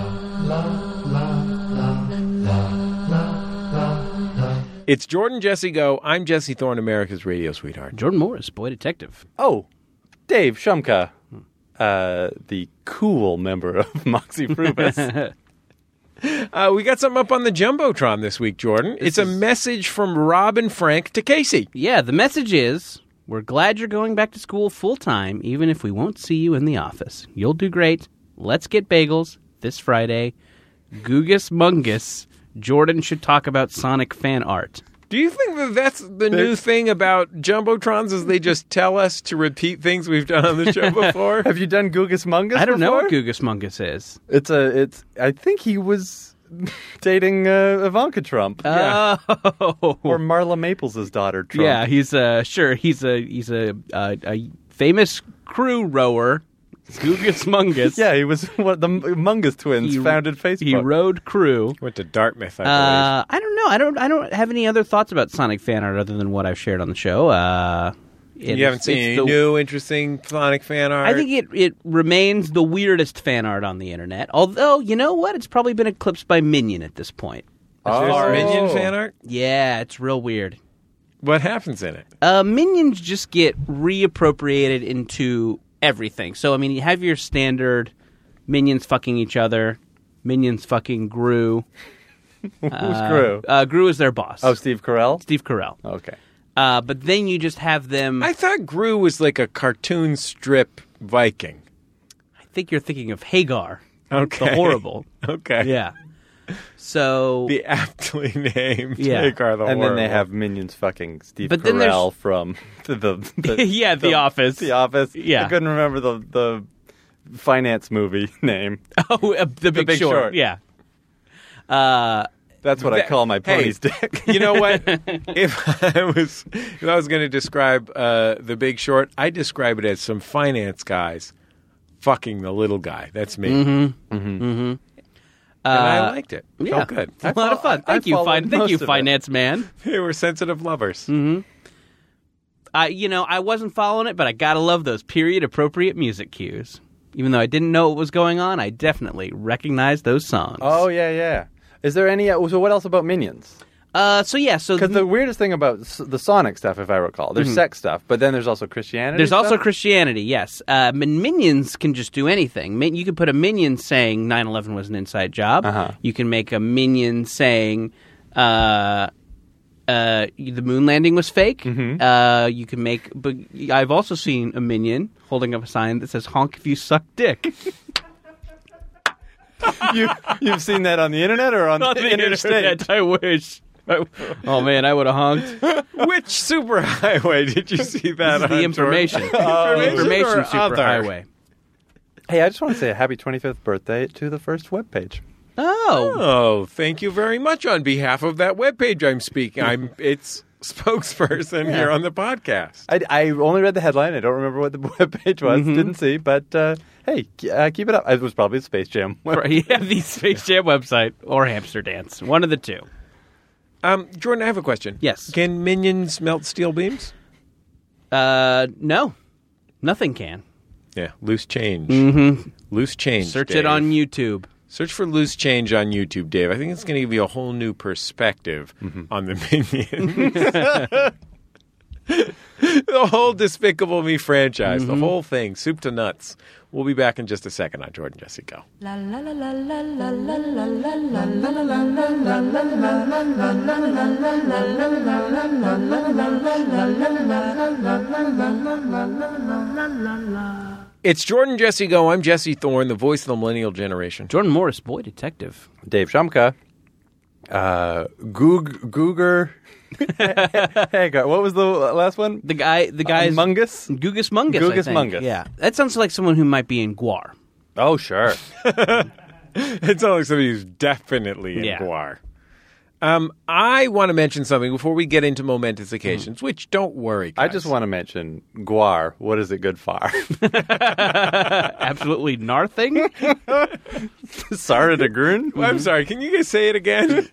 It's Jordan Jesse Go. I'm Jesse Thorne, America's radio sweetheart. Jordan Morris, boy detective. Oh, Dave Shumka. uh, the cool member of Moxie Frubus. Uh, we got something up on the Jumbotron this week, Jordan. It's a message from Rob and Frank to Casey. Yeah, the message is, we're glad you're going back to school full-time, even if we won't see you in the office. You'll do great. Let's get bagels this Friday. Googus Mungus. Jordan should talk about Sonic fan art. Do you think that that's the new thing about Jumbotrons is they just tell us to repeat things we've done on the show before? Have you done Googus Mungus I don't know before? what Googus Mungus is. It's a, it's, I think he was dating uh, Ivanka Trump. Oh. Or Marla Maples' daughter, Trump. Yeah, he's uh sure he's a he's a uh, a famous crew rower, Googus Mungus. Yeah, he was what the Mungus twins He- founded Facebook. He rode crew. Went to Dartmouth, I believe. Uh, I don't know. I don't. I don't have any other thoughts about Sonic fan art other than what I've shared on the show. Uh, it you haven't is- seen it's any the- new, interesting Sonic fan art? I think it, it remains the weirdest fan art on the internet. Although, you know what? It's probably been eclipsed by Minion at this point. There's Oh. Minion fan art? Yeah, it's real weird. What happens in it? Uh, minions just get reappropriated into everything. So, I mean, you have your standard minions fucking each other, minions fucking Gru. Who's Uh, Gru? Uh, Gru is their boss. Oh, Steve Carell? Steve Carell. Okay. Uh, but then you just have them. I thought Gru was like a cartoon strip Viking. I think you're thinking of Hagar. Okay. The horrible. Okay. Yeah. So. The aptly named Yeah. Hagar the And Horrible. then they have minions fucking Steve But then there's- Carell from the, the, the Yeah, The Office. The Office. Yeah. I couldn't remember the the finance movie name. Oh, uh, the, Big, Big Short. Short. Yeah. Uh, That's what I That- call my hey, pony's dick. You know what? if I was if I was going to describe uh, The Big Short, I'd describe it as some finance guys fucking the little guy. That's me. Mm-hmm. Mm-hmm. Mm-hmm. And I Uh, liked it. yeah. Felt good. a lot of fun. I Thank you, followed fin- Thank most you, of it. finance man. They were sensitive lovers. Mm-hmm. I, you know, I wasn't following it, but I gotta love those period appropriate music cues. Even though I didn't know what was going on, I definitely recognized those songs. Oh, yeah, yeah. Is there any... So what else about Minions? uh, so yeah, so Because the weirdest thing about s- the Sonic stuff, if I recall, there's sex stuff, but then there's also Christianity there's also stuff? Christianity. Yes, uh, and minions can just do anything. Min- you can put a minion saying nine eleven was an inside job. Uh-huh. You can make a minion saying uh, uh, the moon landing was fake. Mm-hmm. Uh, you can make. But I've also seen a minion holding up a sign that says "honk if you suck dick." you, You've seen that on the internet or on, On the, the interstate? internet, I wish. I- oh man, I would have honked. Which superhighway did you see that This is on? the information. Jordan? The information or other? superhighway. Hey, I just want to say a happy twenty-fifth birthday to the first webpage. Oh, Oh, thank you very much on behalf of that webpage I'm speaking. I'm its spokesperson here on the podcast. I, I only read the headline. I don't remember what the webpage was. Mm-hmm. Didn't see. But uh, hey, k- uh, keep it up. It was probably the Space Jam. right. Yeah, the Space Jam website or Hamster Dance, one of the two. Um, Jordan, I have a question. Yes. Can minions melt steel beams? Uh, no, nothing can. Yeah, loose change. Mm-hmm. Loose change. Search Dave. it on YouTube. Search for loose change on YouTube, Dave. I think it's going to give you a whole new perspective on the minions. The whole Despicable Me franchise, the whole thing, soup to nuts. We'll be back in just a second on Jordan Jesse Go. La la la la la la la la la la la la la. It's Jordan Jesse Go. I'm Jesse Thorne, the voice of the millennial generation. Jordan Morris, boy detective. Dave Shumka. Uh, Goog, Googer. Hey, God, what was the last one? The guy, the guy's Mungus? Gugus Mungus. I Gugus think. Mungus. Yeah, that sounds like someone who might be in Guar. Oh, sure. It sounds like somebody who's definitely in Yeah. Guar. Um, I want to mention something before we get into momentous occasions, which don't worry, guys. I just want to mention Guar. What is it good for? Absolutely nothing. Sarah de Grun? I'm sorry. Can you guys say it again?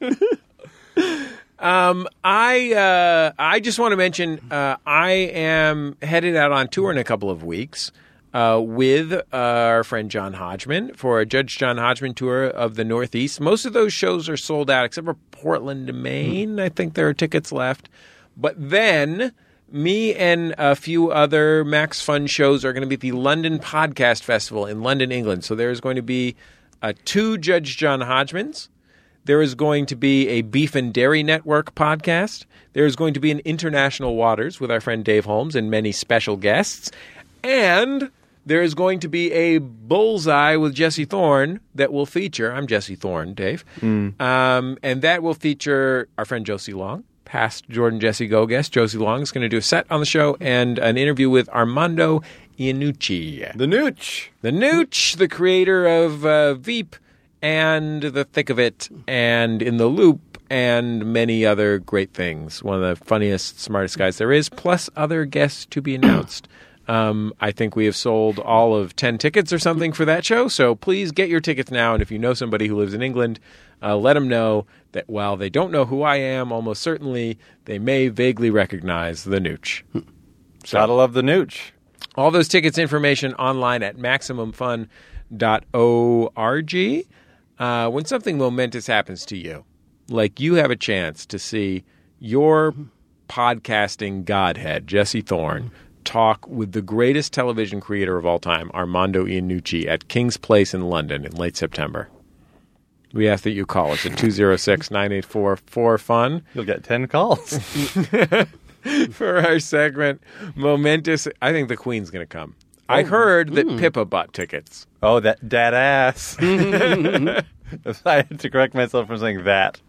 um, I uh, I just want to mention uh, I am headed out on tour in a couple of weeks uh, with uh, our friend John Hodgman for a Judge John Hodgman tour of the Northeast. Most of those shows are sold out, except for Portland, Maine. I think there are tickets left. But then me and a few other Max Fun shows are going to be at the London Podcast Festival in London, England. So there is going to be uh, two Judge John Hodgmans. There is going to be a Beef and Dairy Network podcast. There is going to be an International Waters with our friend Dave Holmes and many special guests. And there is going to be a Bullseye with Jesse Thorne that will feature, I'm Jesse Thorne, Dave, mm. um, and that will feature our friend Josie Long, past Jordan Jesse Go guest. Josie Long is going to do a set on the show and an interview with Armando Iannucci. The Nooch. The Nooch, the creator of uh, Veep and The Thick of It and In the Loop and many other great things. One of the funniest, smartest guys there is, plus other guests to be announced. Um, I think we have sold all of ten tickets or something for that show, so please get your tickets now. And if you know somebody who lives in England, uh, let them know that while they don't know who I am, almost certainly they may vaguely recognize the Nooch. So, gotta love the Nooch. All those tickets information online at maximum fun dot org. Uh, when something momentous happens to you, like you have a chance to see your podcasting godhead, Jesse Thorne, talk with the greatest television creator of all time, Armando Iannucci, at King's Place in London in late September. We ask that you call us at two oh six, nine eight four, four fun. You'll get ten calls. For our segment, Momentous. I think the Queen's going to come. Oh, I heard that mm. Pippa bought tickets. Oh, that dad ass. I had to correct myself from saying that.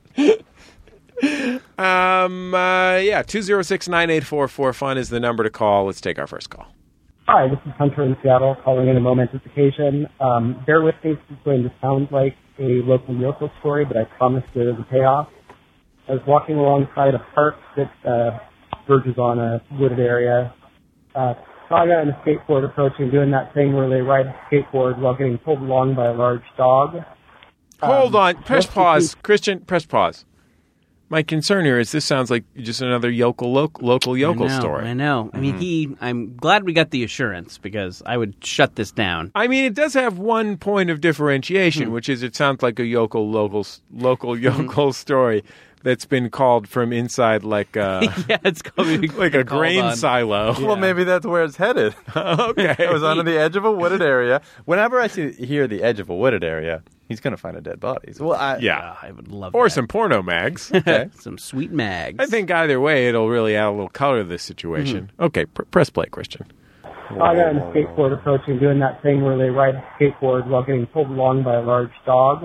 Um, uh, yeah, two oh six, nine eight four, four fun is the number to call. Let's take our first call. Hi, this is Hunter in Seattle calling in a momentous occasion. Um, bear with me, this is going to sound like a local Yoko story, but I promise there is a payoff. I was walking alongside a park that uh, verges on a wooded area. Uh, saw a guy on a skateboard approaching, doing that thing where they ride a skateboard while getting pulled along by a large dog. Hold um, on. Press pause. Christian, press pause. My concern here is this sounds like just another yokel, lo- local yokel I know, story. I know. I mean, mm-hmm. he. I'm glad we got the assurance because I would shut this down. I mean, it does have one point of differentiation, mm-hmm. which is it sounds like a yokel, local, local yokel mm-hmm. story that's been called from inside like a, yeah, it's called like a grain on. silo. Yeah. Well, maybe that's where it's headed. Okay. I was on the edge of a wooded area. Whenever I see hear the edge of a wooded area, he's going to find a dead body. So, well, I, yeah, I would love or that. some porno mags. Okay. Some sweet mags. I think either way, it'll really add a little color to this situation. Mm-hmm. Okay, pr- press play, Christian. Saw a guy on a skateboard approaching, doing that thing where they ride a skateboard while getting pulled along by a large dog.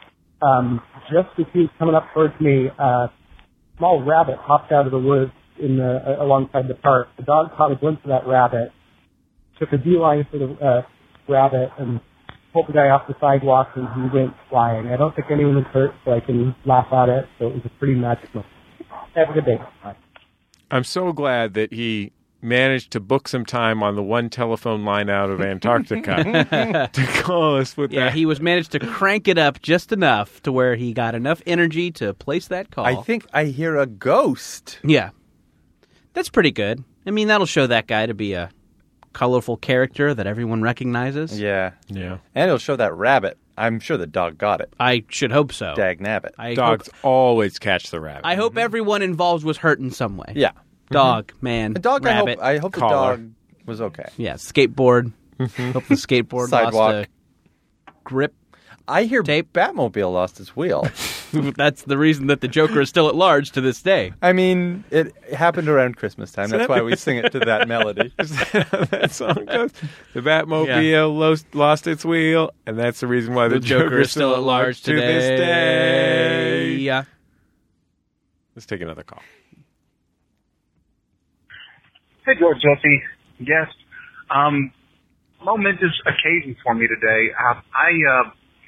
Um, just as he was coming up towards me, uh, a small rabbit hopped out of the woods in the uh, alongside the park. The dog caught a glimpse of that rabbit, took a beeline for the uh, rabbit, and pulled the guy off the sidewalk, and he went flying. I don't think anyone was hurt, so I can laugh at it. So it was a pretty magic moment. Have a good day. Bye. I'm so glad that he managed to book some time on the one telephone line out of Antarctica to call us with yeah, that. Yeah, he was managed to crank it up just enough to where he got enough energy to place that call. I think I hear a ghost. Yeah. That's pretty good. I mean, that'll show that guy to be a colorful character that everyone recognizes. Yeah. Yeah. And it'll show that rabbit. I'm sure the dog got it. I should hope so. Dagnabbit. I Dogs hope, always catch the rabbit. I hope everyone involved was hurt in some way. Yeah. Dog, mm-hmm. man, the dog, rabbit. I hope, I hope the collar. dog was okay. Yeah, skateboard. Hope the skateboard Sidewalk. lost a grip. I hear tape. Batmobile lost its wheel. That's the reason that the Joker is still at large to this day. I mean, it happened around Christmas time. That's why we sing it to that melody. Is that how that song goes? The Batmobile yeah. lost, lost its wheel, and that's the reason why the, the Joker is still at large to today. this day. Yeah. Let's take another call. Hey, George Jesse, guest. Um, momentous occasion for me today. Uh, I uh,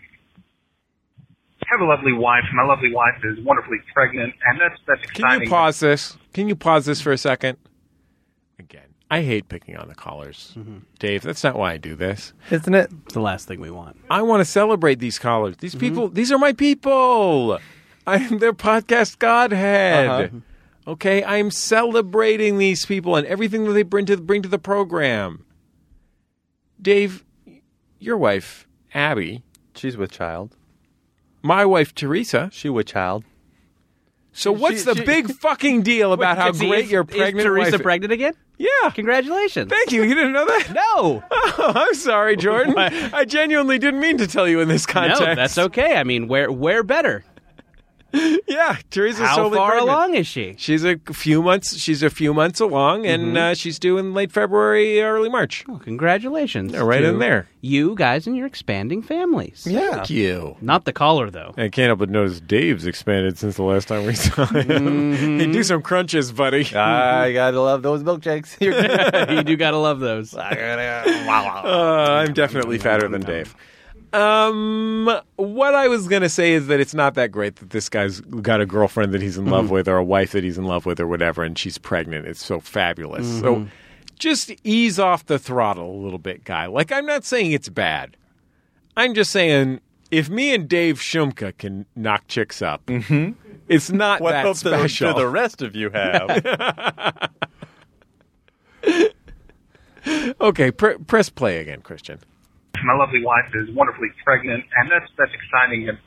have a lovely wife. My lovely wife is wonderfully pregnant, and that's that's exciting. Can you pause this? Can you pause this for a second? Again, I hate picking on the callers. Mm-hmm. Dave, that's not why I do this. Isn't it? It's the last thing we want. I want to celebrate these callers. These mm-hmm. people, these are my people. I'm their podcast godhead. Uh-huh. Okay, I'm celebrating these people and everything that they bring to bring to the program. Dave, your wife, Abby. She's with child. My wife, Teresa. She with child. So what's She- the she- big fucking deal about how See, great is- your pregnant is Teresa wife? pregnant again? Yeah. Congratulations. Thank you. You didn't know that? No. Oh, I'm sorry, Jordan. I genuinely didn't mean to tell you in this context. No, that's okay. I mean, where where better? Yeah, Teresa's How totally far pregnant. along is she? She's a few months. She's a few months along, and Mm-hmm. uh, she's due in late February, early March. Oh, congratulations. Yeah, right to in there. You guys and your expanding families. Yeah. Thank you. Not the caller, though. I can't help but notice Dave's expanded since the last time we saw him. Mm-hmm. Hey, do some crunches, buddy. I gotta love those milkshakes. You do got to love those. Uh, I'm definitely fatter than Dave. Um, what I was gonna say is that it's not that great that this guy's got a girlfriend that he's in love with, or a wife that he's in love with, or whatever, and she's pregnant. It's so fabulous. So just ease off the throttle a little bit, guy. Like, I'm not saying it's bad. I'm just saying if me and Dave Shumka can knock chicks up, it's not What that hope the, special. do the rest of you have? Okay, pr- press play again, Christian. My lovely wife is wonderfully pregnant, and that's that's exciting. And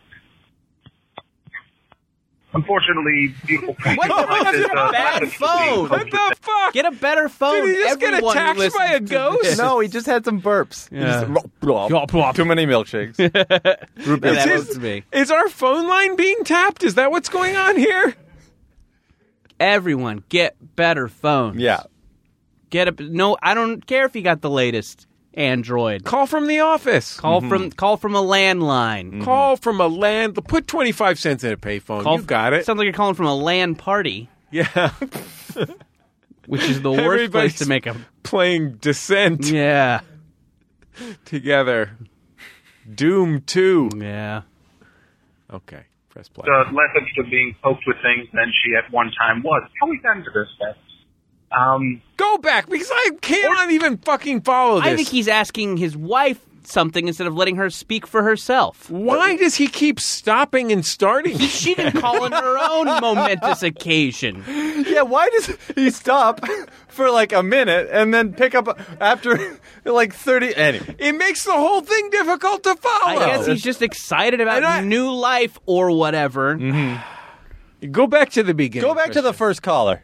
unfortunately, beautiful pregnant What the wife fuck is is a uh, bad happens to be phone? What the fuck? Get a better phone. Did he just get Everyone who attacked listens by a to ghost? this- No, he just had some burps. He Yeah. just- Too many milkshakes. That Is, was me. is our phone line being tapped? Is that what's going on here? Everyone, get better phones. Yeah. Get a no. I don't care if you got the latest Android. Call from the office. Call from call from a landline. Call from a land. Put twenty-five cents in a payphone. Call You got it. Sounds like you're calling from a LAN party, Yeah. which is the worst place Everybody's to make a. playing Descent Yeah, together. Doom two. yeah. Okay. Press play. uh, less interested in being poked with things than she at one time was. How we got into this mess? Um, Go back because I cannot even fucking follow this. I think he's asking his wife something instead of letting her speak for herself. Why does he keep stopping and starting? She didn't call on her own momentous occasion. Yeah, why does he stop for like a minute and then pick up after like thirty? Anyway. It makes the whole thing difficult to follow. I guess he's just excited about And I- new life or whatever. Go back to the beginning. Go back to the first caller.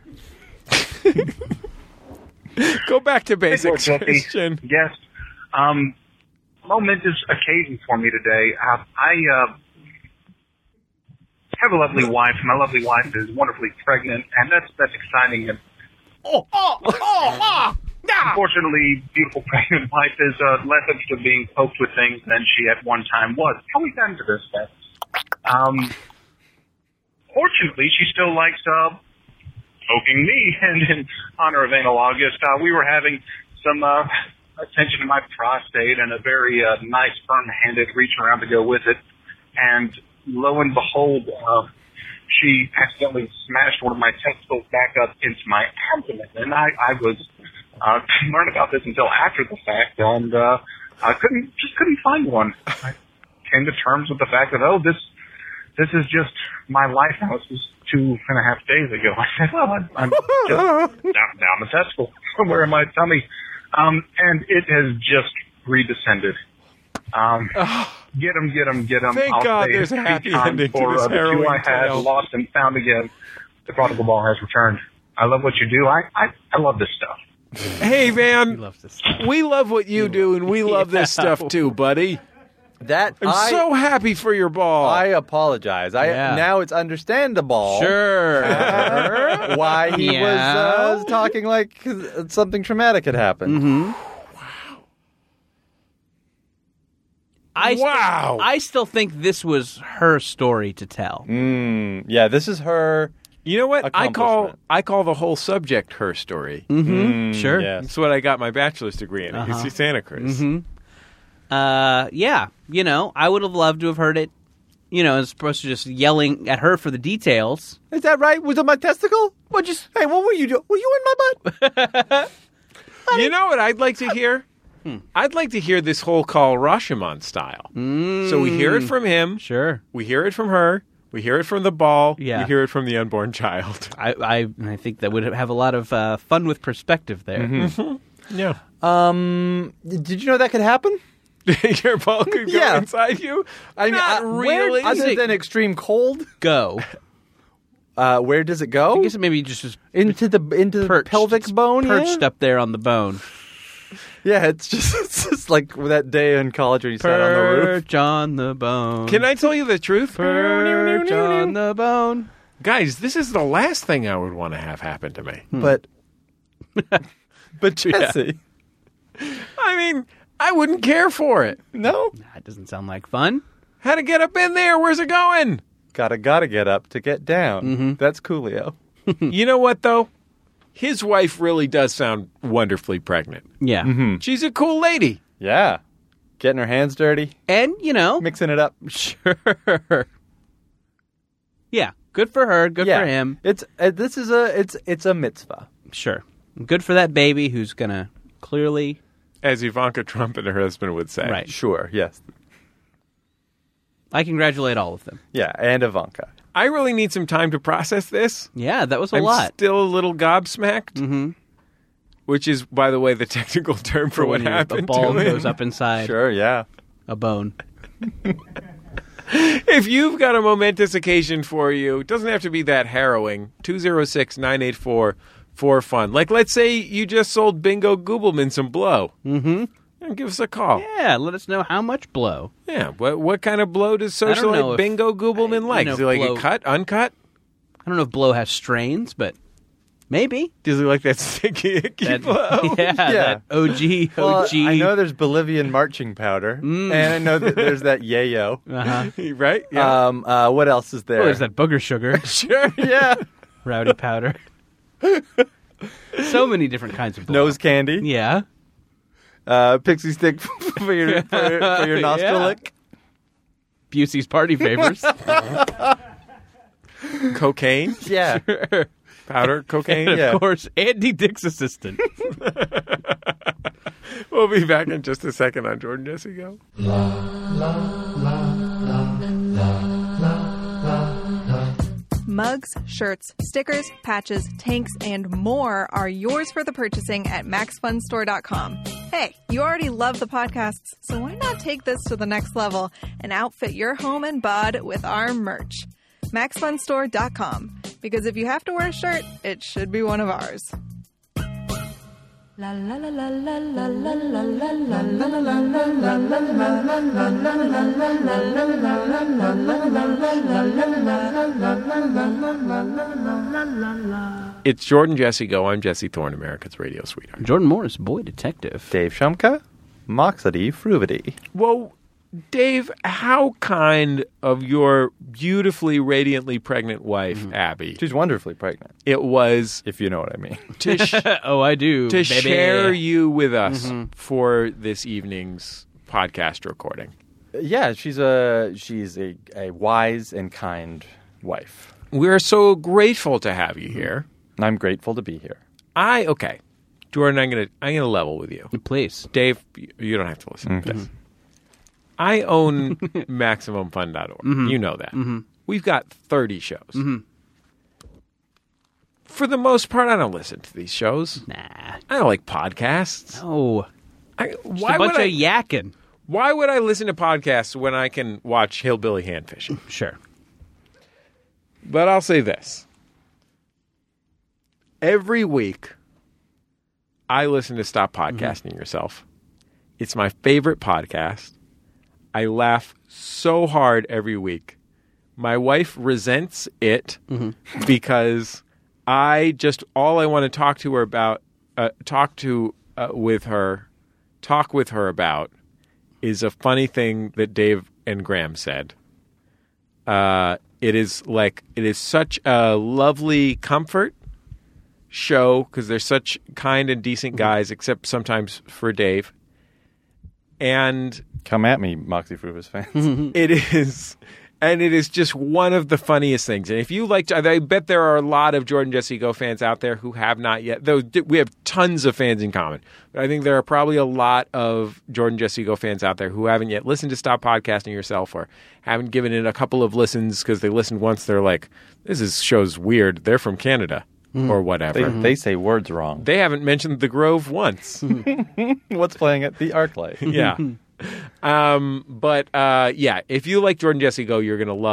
Go back to basics, Jesse, Christian. guest. Um, momentous occasion for me today. Uh, I uh, have a lovely wife. My lovely wife is wonderfully pregnant, and that's that's exciting. And Oh, oh, oh, oh. unfortunately, beautiful pregnant wife is uh, less interested in being poked with things than she at one time was. How we got into this mess? Um, fortunately, she still likes uh, poking me, and in honor of Anal August, uh, we were having some uh, attention to my prostate and a very uh, nice, firm-handed reach around to go with it. And lo and behold, uh, she accidentally smashed one of my testicles back up into my abdomen, and I, I was uh, learned about this until after the fact, and uh, I couldn't just couldn't find one. I came to terms with the fact that oh, this this is just my life now. This was two and a half days ago. I said, well, I'm, I'm just down, down the testicle somewhere in my tummy, um, and it has just redescended. Um, get him, get him, get him. Thank I'll God say there's a three happy times ending to for, this uh, the two harrowing I had tale. lost and found again. The prodigal ball has returned. I love what you do. I, I, I love this stuff. Hey, man. Love this. We love what you do, and we love this Yeah. stuff too, buddy. That I'm I, so happy for your ball. I apologize. I Yeah. now it's understandable. Sure. Why he was uh, Meow. talking like something traumatic had happened. Mm-hmm. I st- Wow. I still think this was her story to tell. Mm, yeah, this is her. You know what? I call Accomplishment. I call the whole subject her story. Mm-hmm. Sure. Yes. That's what I got my bachelor's degree in. Uh-huh. It's Santa Cruz. Mm-hmm. Uh, yeah. You know, I would have loved to have heard it. You know, as opposed to just yelling at her for the details. Is that right? Was it my testicle? What just? Hey, what were you doing? Were you in my butt? You know what I'd like to hear? Hmm. I'd like to hear this whole call Rashomon style. So we hear it from him. Sure. We hear it from her. We hear it from the ball. Yeah. We hear it from the unborn child. I I, I think that would have a lot of uh, fun with perspective there. Yeah. Um, did you know that could happen? Your ball could go Yeah. inside you? I mean, Not I- really. where- Other it- than extreme cold. Go. uh, where does it go? I guess maybe just was into the into perched, the pelvic bone. perched yeah? up there on the bone. Yeah, it's just it's just like that day in college when you sat on the roof. Perch on the bone. Can I tell you the truth? Perch on the bone. Guys, this is the last thing I would want to have happen to me. But but Jesse, I mean, I wouldn't care for it. no, That doesn't sound like fun. How to get up in there? Where's it going? gotta gotta get up to get down. Mm-hmm. That's Coolio. You know what, though? His wife really does sound wonderfully pregnant. Yeah. Mm-hmm. She's a cool lady. Yeah, getting her hands dirty, And, you know, mixing it up. sure. Yeah. Good for her. Good yeah. for him. It's uh, this is a it's it's a mitzvah. Sure. Good for that baby who's going to clearly... As Ivanka Trump and her husband would say. Right. Sure, yes, I congratulate all of them. yeah, and Ivanka. I really need some time to process this. Yeah, that was a I'm lot. still a little gobsmacked. Mm-hmm. Which is, by the way, the technical term for what When your- happened The ball to him. goes up inside Sure, yeah. a bone. If you've got a momentous occasion for you, it doesn't have to be that harrowing. two oh six, nine eight four, four fun. Like, let's say you just sold Bingo Goobleman some blow. Mm-hmm. And give us a call. Yeah, let us know how much blow. Yeah. What what kind of blow does I don't socialite know if- Bingo Goobleman I- like? you Is know, he like blow- it cut, uncut? I don't know if blow has strains, but maybe. Does he like that sticky icky That, blow? yeah, that O G, Well, O G. I know there's Bolivian marching powder, Mm. and I know that there's that yayo. Uh-huh. Right? Yeah. Um, uh, what else is there? Oh, there's that booger sugar, sure. Yeah, rowdy powder. So many different kinds of blow. nose candy, Yeah. uh, pixie stick for your for, your- for your nostril Yeah. lick. Busey's party favors. Cocaine? Yeah, Powder cocaine? And of Yeah. course, Andy Dick's assistant. We'll be back in just a second on Jordan Jesse Go. Mugs, shirts, stickers, patches, tanks, and more are yours for the purchasing at max fun store dot com. Hey, you already love the podcasts, so why not take this to the next level and outfit your home and bod with our merch? max fun store dot com. Because if you have to wear a shirt, it should be one of ours. La la la la la la la la la la la It's Jordan Jesse Go. I'm Jesse Thorne, America's radio sweetheart. Jordan Morris, boy detective. Dave Shumka, Moxity Fruvity. Well, Dave, how kind of your beautifully, radiantly pregnant wife, Abby, She's wonderfully pregnant, it was if you know what I mean. to, sh- Oh, I do. to baby. share you with us for this evening's podcast recording. Yeah, she's a she's a, a wise and kind wife. We're so grateful to have you here. And I'm grateful to be here. I okay, Jordan. I'm gonna I'm gonna level with you. Please. Dave, you- you don't have to listen to this. I own Maximum Fun dot org. You know that. We've got thirty shows. For the most part, I don't listen to these shows. Nah. I don't like podcasts. Oh. I, Just why a bunch would of I, yakking. Why would I listen to podcasts when I can watch Hillbilly Hand Fishing? Sure. But I'll say this. Every week, I listen to Stop Podcasting Yourself. It's my favorite podcast. I laugh so hard every week. My wife resents it because I just, all I want to talk to her about, uh, talk to uh, with her, talk with her about is a funny thing that Dave and Graham said. Uh, it is like, it is such a lovely comfort show because they're such kind and decent guys, except sometimes for Dave. And Come at me, Moxie Fruvas fans. it is, and it is just one of the funniest things. And if you like, to, I bet there are a lot of Jordan Jesse Go fans out there who have not yet. Though we have tons of fans in common, but I think there are probably a lot of Jordan Jesse Go fans out there who haven't yet listened to Stop Podcasting Yourself or haven't given it a couple of listens because they listened once. They're like, "This is show's weird. They're from Canada." Or whatever. They, they say words wrong. They haven't mentioned the Grove once. What's playing at the ArcLight? Yeah. Um, but uh, yeah, if you like Jordan Jesse Go, you're going to love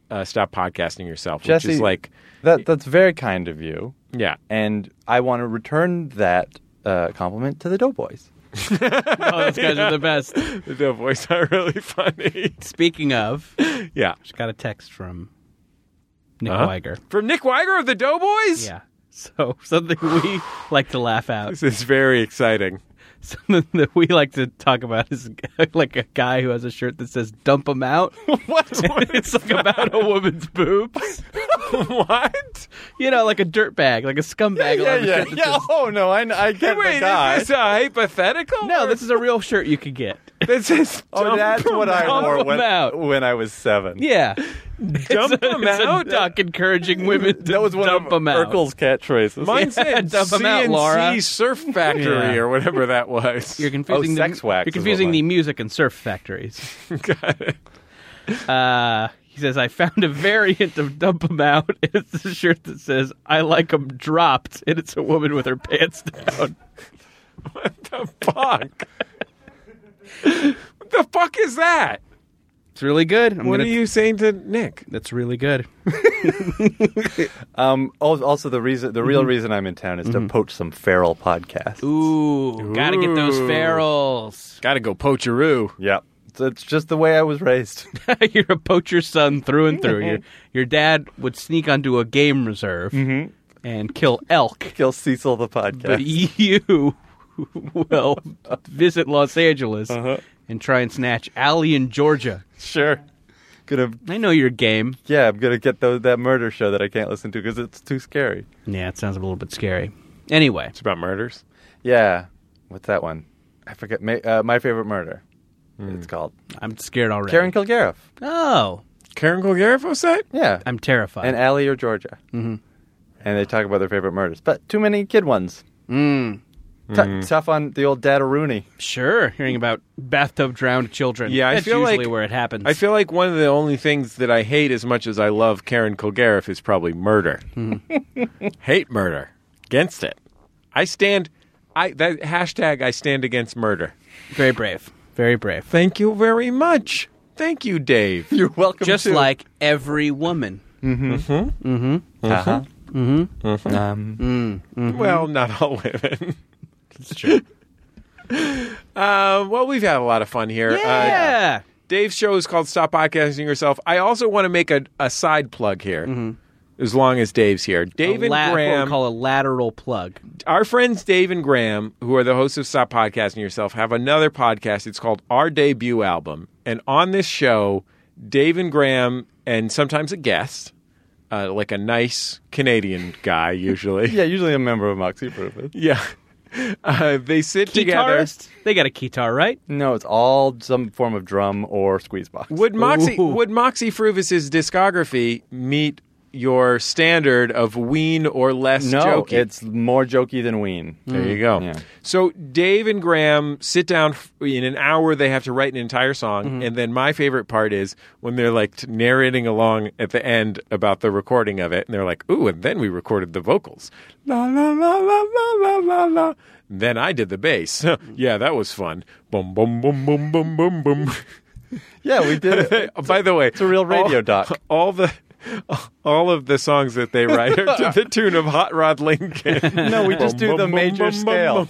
uh, Stop Podcasting Yourself, Jesse, which is like... that that's very kind of you. Yeah. And I want to return that uh, compliment to the Doughboys. Oh, those guys are the best. The Doughboys are really funny. Speaking of, Yeah. just got a text from Nick Uh-huh. Weiger. From Nick Weiger of the Doughboys? Yeah. So something we like to laugh out. This is very exciting. Something that we like to talk about is like a guy who has a shirt that says "Dump 'em out." What? It's like about a woman's boobs. What? You know, like a dirt bag, like a scumbag. yeah, on a yeah, shirt that yeah. says- Oh no, I, I get Wait, the guy. is this a hypothetical? No, or- this is a real shirt you could get. This is Oh, dump that's 'em what I out. wore Dump 'em when, out. when I was seven. Yeah. Dump it's a, 'em it's out? a duck encouraging women to That was one dump of them out. Urkel's catchphrases. Mine Yeah, said dump 'em out, C N C Laura. Surf Factory Yeah. or whatever that was. You're confusing Oh, the, sex wax You're is confusing what the mine- music and surf factories. Got it. Uh, he says, I found a variant of Dump 'em Out. It's a shirt that says, I like 'em dropped. And it's a woman with her pants down. What the fuck? What the fuck is that? It's really good. I'm what gonna, are you saying to Nick? That's really good. Um, al- also, the reason, the real reason I'm in town is to poach some feral podcasts. Ooh, gotta get those Ooh. ferals. Gotta go poacheroo. Yep. So it's just the way I was raised. You're a poacher's son through and through. Your, your dad would sneak onto a game reserve and kill elk. Kill Cecil the podcast. But you will visit Los Angeles and try and snatch Allie in Georgia. Sure. Gonna, I know your game. yeah, I'm gonna get those, that murder show that I can't listen to because it's too scary. Yeah, it sounds a little bit scary. Anyway, It's about murders. Yeah. What's that one? I forget. My, uh, My Favorite Murder. It's called I'm scared already. Karen Kilgariff. Oh, Karen Kilgariff was that? Yeah. I'm terrified. And Allie or Georgia. Mm-hmm. And they talk about their favorite murders, but too many kid ones. mm, T- Tough on the old Dad Rooney. sure, hearing about bathtub drowned children. Yeah, I That's feel usually like- where it happens. I feel like one of the only things that I hate as much as I love Karen Kilgariff is probably murder. Hate murder. Against it. I stand... I that hashtag I stand against murder. very brave. Very brave. Thank you very much. Thank you, Dave. You're welcome Just to. like every woman. Uh-huh. Mm-hmm. Um, Well, not all women. It's true. Uh, well, we've had a lot of fun here. Uh, Yeah. Dave's show is called Stop Podcasting Yourself. I also want to make a, a side plug here, as long as Dave's here. Dave a and la- what we Graham, call a lateral plug. our friends Dave and Graham, who are the hosts of Stop Podcasting Yourself, have another podcast. It's called Our Debut Album. And on this show, Dave and Graham, and sometimes a guest, uh, like a nice Canadian guy usually. yeah, usually a member of Moxie Proof. Yeah. Uh, they sit together. Guitarist? They got a guitar, right? No, it's all some form of drum or squeeze box. Would Moxie Ooh. would Moxie Fruvis's discography meet your standard of ween or less no, jokey? it's more jokey than Ween. There you go. Yeah. So Dave and Graham sit down f- in an hour. They have to write an entire song, and then my favorite part is when they're like t- narrating along at the end about the recording of it, and they're like, "Ooh!" And then we recorded the vocals. La la la la la la la la. Then I did the bass. Yeah, that was fun. Boom boom boom boom boom boom boom. Yeah, we did it. By the way, It's a real radio all, doc. All the. All of the songs that they write are to the tune of Hot Rod Lincoln. No, we just do the major scale.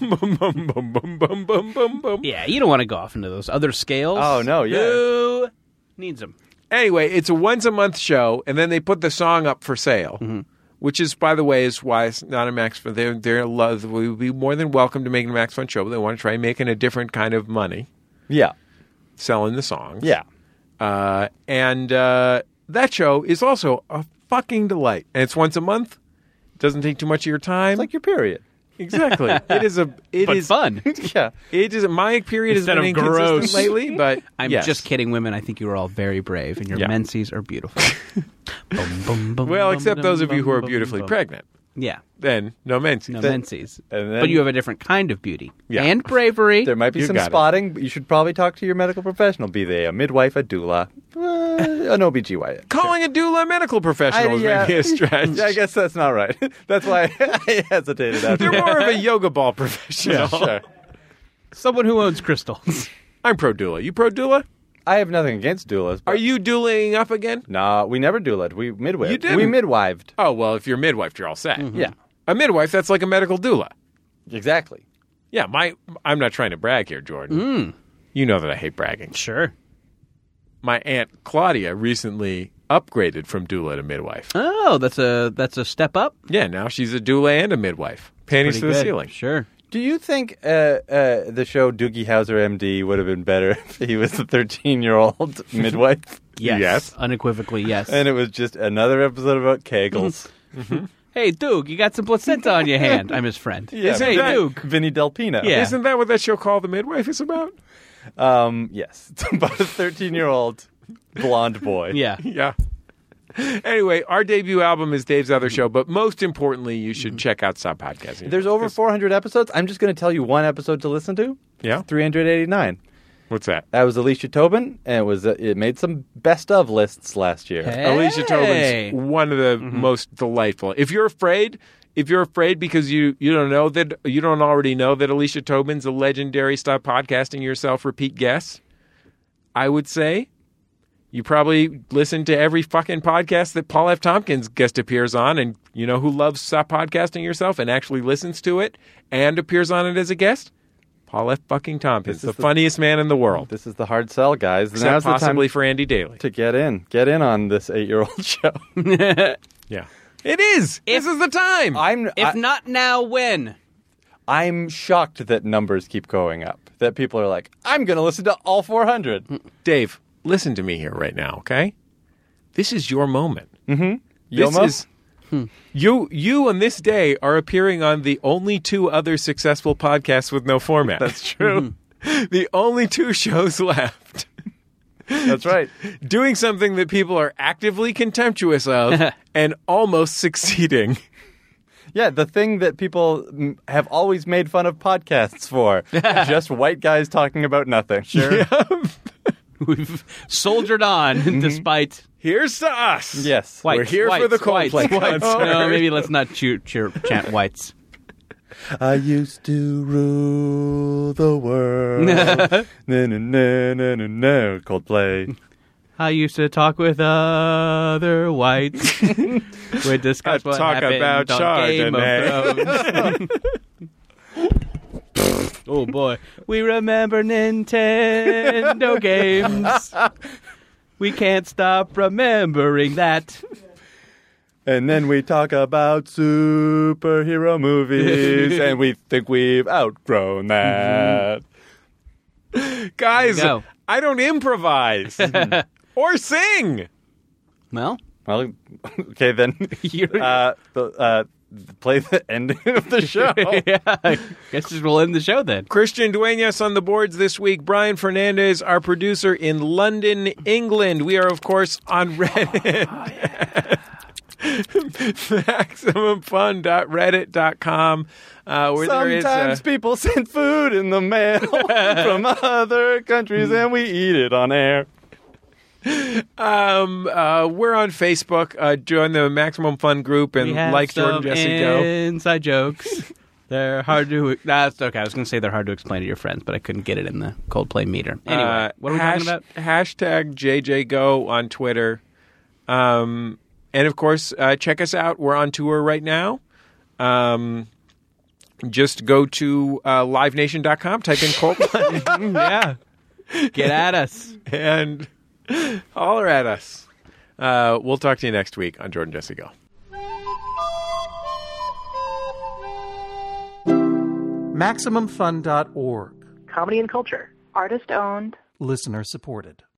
Yeah, you don't want to go off into those other scales. Oh, no, yeah. Who needs them? Anyway, it's a once a month show, and then they put the song up for sale, which is, by the way, is why it's not a Max Fun. They're, they're love. We would be more than welcome to making a Max Fun show, but they want to try making a different kind of money Yeah. selling the songs. Yeah. Uh, and uh, that show is also a fucking delight. And it's once a month. It doesn't take too much of your time. It's like your period. Exactly. It is a. It But is fun. Yeah. It is. My period Instead has been of inconsistent gross. lately, but I'm yes. just kidding, women. I think you are all very brave, and your Yeah. menses are beautiful. Bum, bum, bum, Well, bum, except bum, those of you who are bum, beautifully bum. pregnant. Yeah, Then no menses. no Then- menses. and then- But you have a different kind of beauty Yeah. and bravery. There might be You some got it. spotting, but you should probably talk to your medical professional, be they a midwife, a doula, uh, an O B G Y N. Calling a doula a medical professional is maybe a stretch. Yeah, I guess that's not right. That's why I hesitated after They're more of a yoga ball professional. Yeah, sure. Someone who owns crystals. I'm pro doula. You pro doula? I have nothing against doulas. But Are you douling up again? No, we never doulaed. We midwived. You didn't. We midwived. Oh, well, if you're midwife, you're all set. Yeah, A midwife, that's like a medical doula. exactly. Yeah, my I'm not trying to brag here, Jordan. Mm. You know that I hate bragging. Sure. My Aunt Claudia recently upgraded from doula to midwife. Oh, that's a that's a step up. Yeah, now she's a doula and a midwife. Panties to Pretty the good. ceiling. Sure. Do you think uh, uh, the show Doogie Howser, M D, would have been better if he was a thirteen-year-old midwife? Yes. Yes. Unequivocally, yes. And it was just another episode about Kegels. Hey, Duke, you got some placenta on your hand. I'm his friend. Yeah, Hey, that- Duke. Vinny Del Pino. Yeah. Isn't that what that show called The Midwife is about? Um, yes. It's about a thirteen-year-old blonde boy. Yeah. Yeah. Anyway, our debut album is Dave's Other Show, but most importantly, you should check out Stop Podcasting. There's over four hundred episodes. I'm just going to tell you one episode to listen to. Yeah? three hundred eighty-nine. What's that? That was Alicia Tobin, and it was uh, it made some best of lists last year. Hey. Alicia Tobin's one of the most delightful. If you're afraid, if you're afraid because you, you don't know that you don't already know that Alicia Tobin's a legendary Stop Podcasting Yourself repeat guest, I would say you probably listen to every fucking podcast that Paul F. Tompkins guest appears on, and you know who loves Stop Podcasting Yourself and actually listens to it and appears on it as a guest? Paul F. fucking Tompkins, This the, is the- funniest man in the world. This is the hard sell, guys. Except Now's the time possibly for Andy Daly. to get in. Get in on this eight-year-old show. Yeah. It is. If- this is the time. I'm If I, not now, when? I'm shocked that numbers keep going up. That people are like, I'm going to listen to all four hundred. Dave, listen to me here right now, okay? This is your moment. Mm-hmm. This Yomo? is you. You on this day are appearing on the only two other successful podcasts with no format. That's true. The only two shows left. That's right. Doing something that people are actively contemptuous of and almost succeeding. Yeah, the thing that people mm, have always made fun of podcasts for. Just white guys talking about nothing. Sure. We've soldiered on despite Here's to us. Yes. We're whites, here for whites, the Coldplay whites, concert. whites. No, maybe let's not cheer, cheer, chant whites. I used to rule the world. no, no, no, no, no, no. Coldplay. I used to talk with other whites. We discussed I'd what talk happened about on Game of Chardonnay. Thrones. Oh boy, we remember Nintendo games. We can't stop remembering that. And then we talk about superhero movies, and we think we've outgrown that. Guys, Go. I don't improvise or sing. Well, Well, okay, then you're, uh, the, uh, play the ending of the show. yeah, I guess just we'll end the show then. Christian Dueñas on the boards this week. Brian Fernandez, our producer in London, England. We are, of course, on Reddit. maximum fun dot reddit dot com. Uh, where there is, Sometimes uh, people send food in the mail from other countries, and we eat it on air. um, uh, we're on Facebook. Uh, join the Maximum Fun group and We have like Jordan some Jesse Go. inside jokes. They're hard to. That's okay. I was going to say they're hard to explain to your friends, but I couldn't get it in the Coldplay meter. Anyway, Uh, what are we hash- talking about? Hashtag J J Go on Twitter. Um, and of course, uh, check us out. We're on tour right now. Um, just go to uh, live nation dot com, type in Coldplay, Yeah, get at us. and holler at us. Uh, we'll talk to you next week on Jordan Jesse Go. Maximum Fun dot org. Comedy and culture. Artist owned. Listener supported.